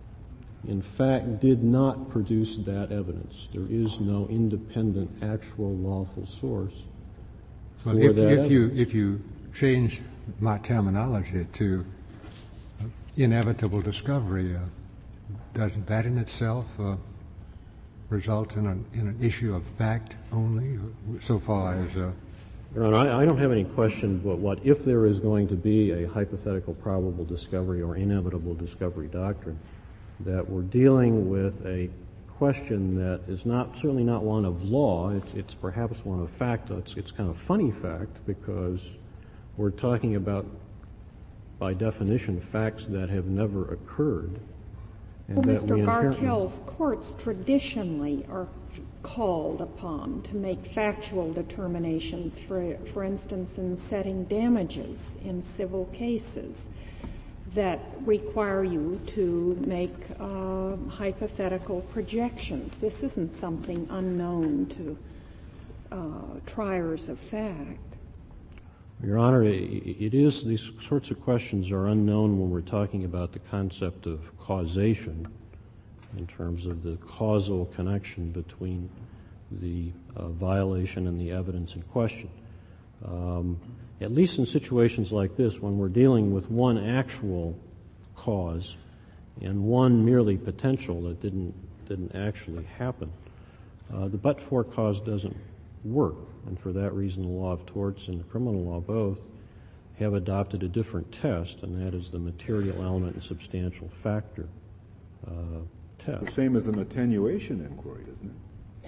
in fact, did not produce that evidence. There is no independent, actual, lawful source well, for if, that if evidence. you if you change my terminology to uh, inevitable discovery, uh, doesn't that in itself uh, result in an, in an issue of fact only, so far as... Uh, Your Honor, I, I don't have any question but what if there is going to be a hypothetical probable discovery or inevitable discovery doctrine, that we're dealing with a question that is not certainly not one of law. It's, it's perhaps one of fact. It's, it's kind of funny fact because we're talking about, by definition, facts that have never occurred. And well, that Mister we Bartels, courts traditionally are called upon to make factual determinations, for, for instance, in setting damages in civil cases that require you to make uh, hypothetical projections. This isn't something unknown to uh, triers of fact. Your Honor, it is, these sorts of questions are unknown when we're talking about the concept of causation in terms of the causal connection between the uh, violation and the evidence in question. Um, at least in situations like this, when we're dealing with one actual cause and one merely potential that didn't didn't actually happen, uh, the but-for cause doesn't work. And for that reason, the law of torts and the criminal law both have adopted a different test, and that is the material element and substantial factor uh, test. The same as an attenuation inquiry, isn't it?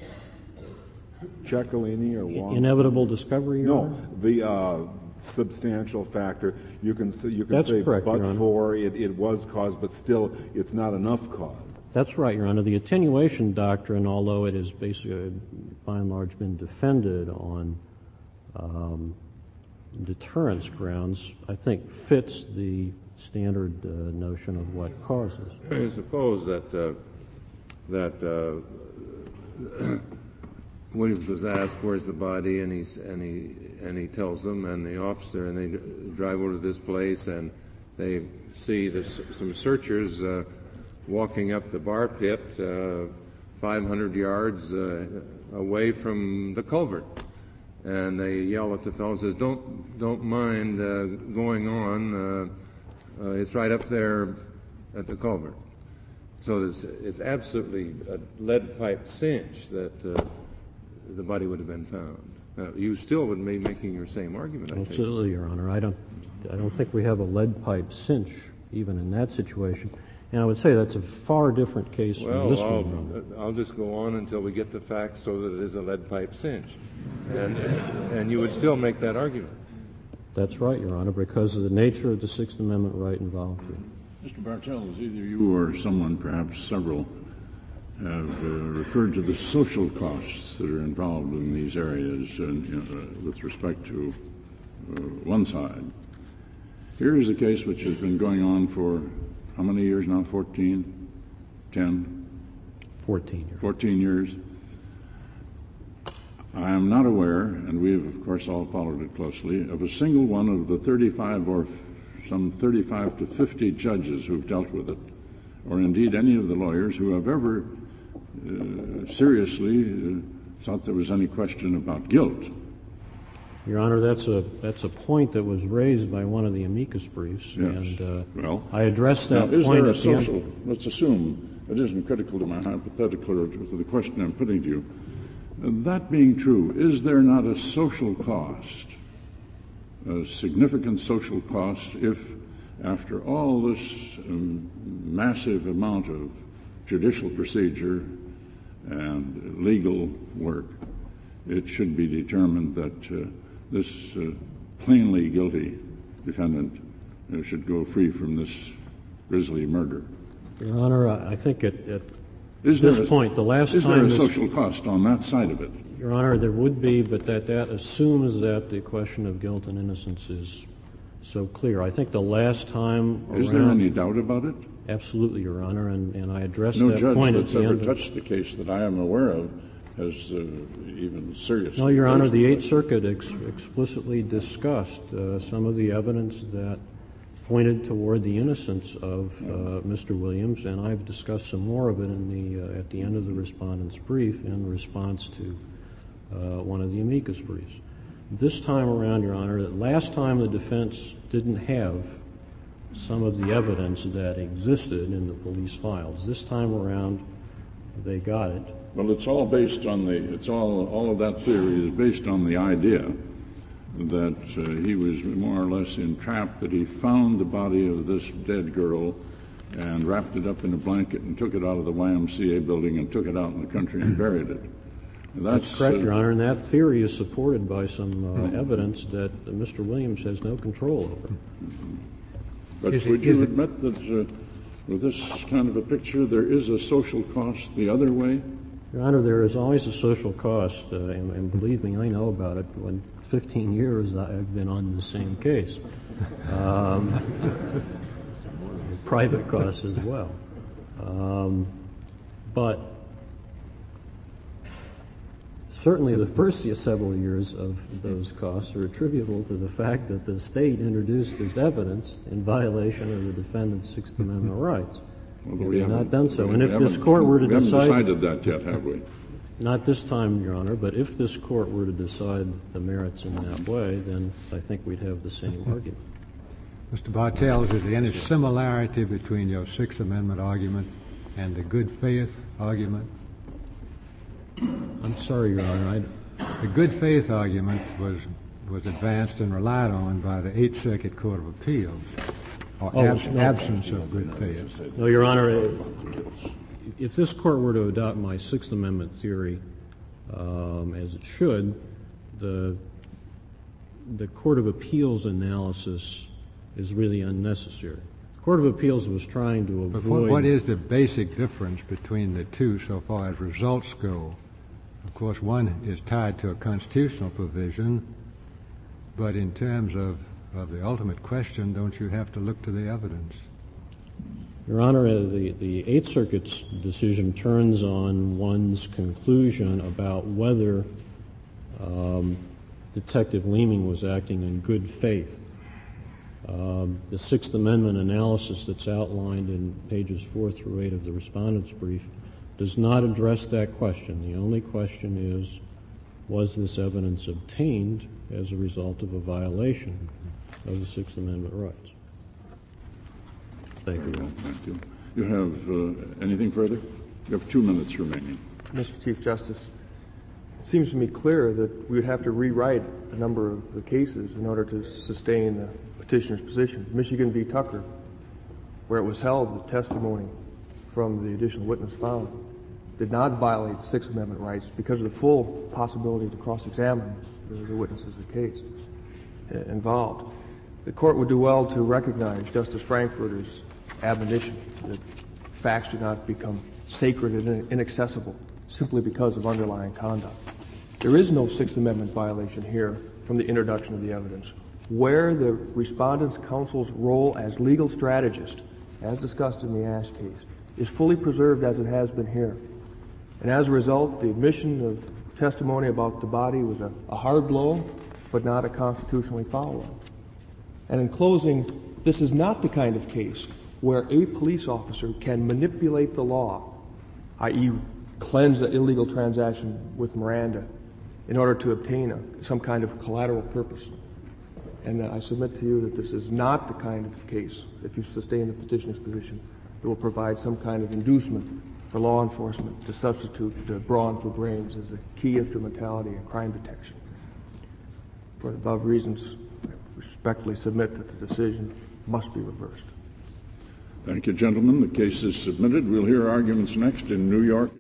Ciccolini or Watson? Inevitable discovery, Your No, Honor? the uh, substantial factor. You can say, you can That's say correct, but Your Honor. for it, it was caused, but still it's not enough cause. That's right, Your Honor. The attenuation doctrine, although it has basically, by and large, been defended on um, deterrence grounds, I think fits the standard uh, notion of what causes. I suppose that uh, that uh, Williams was asked, "Where's the body?" and he's and he and he tells them, and the officer, and they drive over to this place, and they see this, some searchers uh, walking up the bar pit, uh, five hundred yards uh, away from the culvert, and they yell at the fellow and says, "Don't don't mind uh, going on. Uh, uh, it's right up there at the culvert." So it's, it's absolutely a lead pipe cinch that uh, the body would have been found. Uh, you still would be making your same argument, I think. Absolutely, Your Honor. I don't, I don't think we have a lead pipe cinch even in that situation. And I would say that's a far different case well, from this I'll, one. I'll just go on until we get the facts so that it is a lead pipe cinch. And, and you would still make that argument. That's right, Your Honor, because of the nature of the Sixth Amendment right involved here. Mister Bartels, either you or someone, perhaps several, have uh, referred to the social costs that are involved in these areas and, you know, uh, with respect to uh, one side. Here is a case which has been going on for how many years now? fourteen? ten? fourteen years. fourteen years. I am not aware, and we have, of course, all followed it closely, of a single one of the thirty-five or some thirty-five to fifty judges who've dealt with it, or indeed any of the lawyers who have ever uh, seriously uh, thought there was any question about guilt. Your Honor, that's a that's a point that was raised by one of the amicus briefs, Yes. and uh, well, I addressed that now, is point there a at the end. social? Let's assume it isn't critical to my hypothetical or to the question I'm putting to you. That being true, is there not a social cost, a significant social cost, if after all this um, massive amount of judicial procedure and legal work, it should be determined that uh, this uh, plainly guilty defendant uh, should go free from this grisly murder? Your Honor, I think at, at is this a, point, the last is time... Is there a social cost on that side of it? Your Honor, there would be, but that, that assumes that the question of guilt and innocence is so clear. I think the last time Is around, there any doubt about it? Absolutely, Your Honor, and, and I addressed no that judge point that's at the ever end. touched the case that I am aware of has uh, even seriously... No, Your Honor, the Eighth Circuit ex- explicitly discussed uh, some of the evidence that pointed toward the innocence of uh, Mister Williams, and I've discussed some more of it in the uh, at the end of the respondent's brief in response to uh, one of the amicus briefs. This time around, Your Honor, that last time the defense didn't have some of the evidence that existed in the police files. This time around, they got it. Well, it's all based on the, it's all, all of that theory is based on the idea that uh, he was more or less entrapped, that he found the body of this dead girl and wrapped it up in a blanket and took it out of the Y M C A building and took it out in the country and buried it. That's, That's correct, uh, Your Honor, and that theory is supported by some uh, mm-hmm. evidence that uh, Mister Williams has no control over. Mm-hmm. But is would it, you admit that uh, with this kind of a picture there is a social cost the other way? Your Honor, there is always a social cost, uh, and, and believe me, I know about it. When fifteen years I've been on the same case. Um, private costs as well. Um, but certainly the first several years of those costs are attributable to the fact that the state introduced this evidence in violation of the defendant's Sixth Amendment rights. Well, we have not done so. We and if this court were to we decide... We haven't decided that yet, have we? Not this time, Your Honor, but if this court were to decide the merits in that way, then I think we'd have the same argument. Mister Bartels, is there any similarity between your Sixth Amendment argument and the good faith argument? I'm sorry, Your Honor. I... The good faith argument was was advanced and relied on by the Eighth Circuit Court of Appeals, or oh, abs- no. absence of good faith. No, Your Honor, if this court were to adopt my Sixth Amendment theory, um, as it should, the the Court of Appeals analysis is really unnecessary. The Court of Appeals was trying to avoid... But what, what is the basic difference between the two so far as results go? Of course, one is tied to a constitutional provision, but in terms of, of the ultimate question, don't you have to look to the evidence? Your Honor, uh, the, the Eighth Circuit's decision turns on one's conclusion about whether um, Detective Leeming was acting in good faith. Um, the Sixth Amendment analysis that's outlined in pages four through eight of the respondent's brief does not address that question. The only question is, was this evidence obtained as a result of a violation of the Sixth Amendment rights? Thank you. Thank you. You have uh, anything further? You have two minutes remaining. Mister Chief Justice, it seems to me clear that we would have to rewrite a number of the cases in order to sustain the petitioner's position. Michigan v. Tucker, where it was held the testimony from the additional witness found did not violate Sixth Amendment rights because of the full possibility to cross-examine the, the witnesses of the case uh, involved. The court would do well to recognize Justice Frankfurter's admonition that facts do not become sacred and inaccessible simply because of underlying conduct. There is no Sixth Amendment violation here from the introduction of the evidence. Where the respondent's counsel's role as legal strategist, as discussed in the Ash case, is fully preserved as it has been here. And as a result, the admission of testimony about the body was a, a hard blow, but not a constitutionally foul one. And in closing, this is not the kind of case where a police officer can manipulate the law, that is cleanse the illegal transaction with Miranda in order to obtain a, some kind of collateral purpose. And uh, I submit to you that this is not the kind of case, if you sustain the petitioner's position, that will provide some kind of inducement for law enforcement to substitute uh, brawn for brains as a key instrumentality in crime detection. For the above reasons, I respectfully submit that the decision must be reversed. Thank you, gentlemen. The case is submitted. We'll hear arguments next in New York.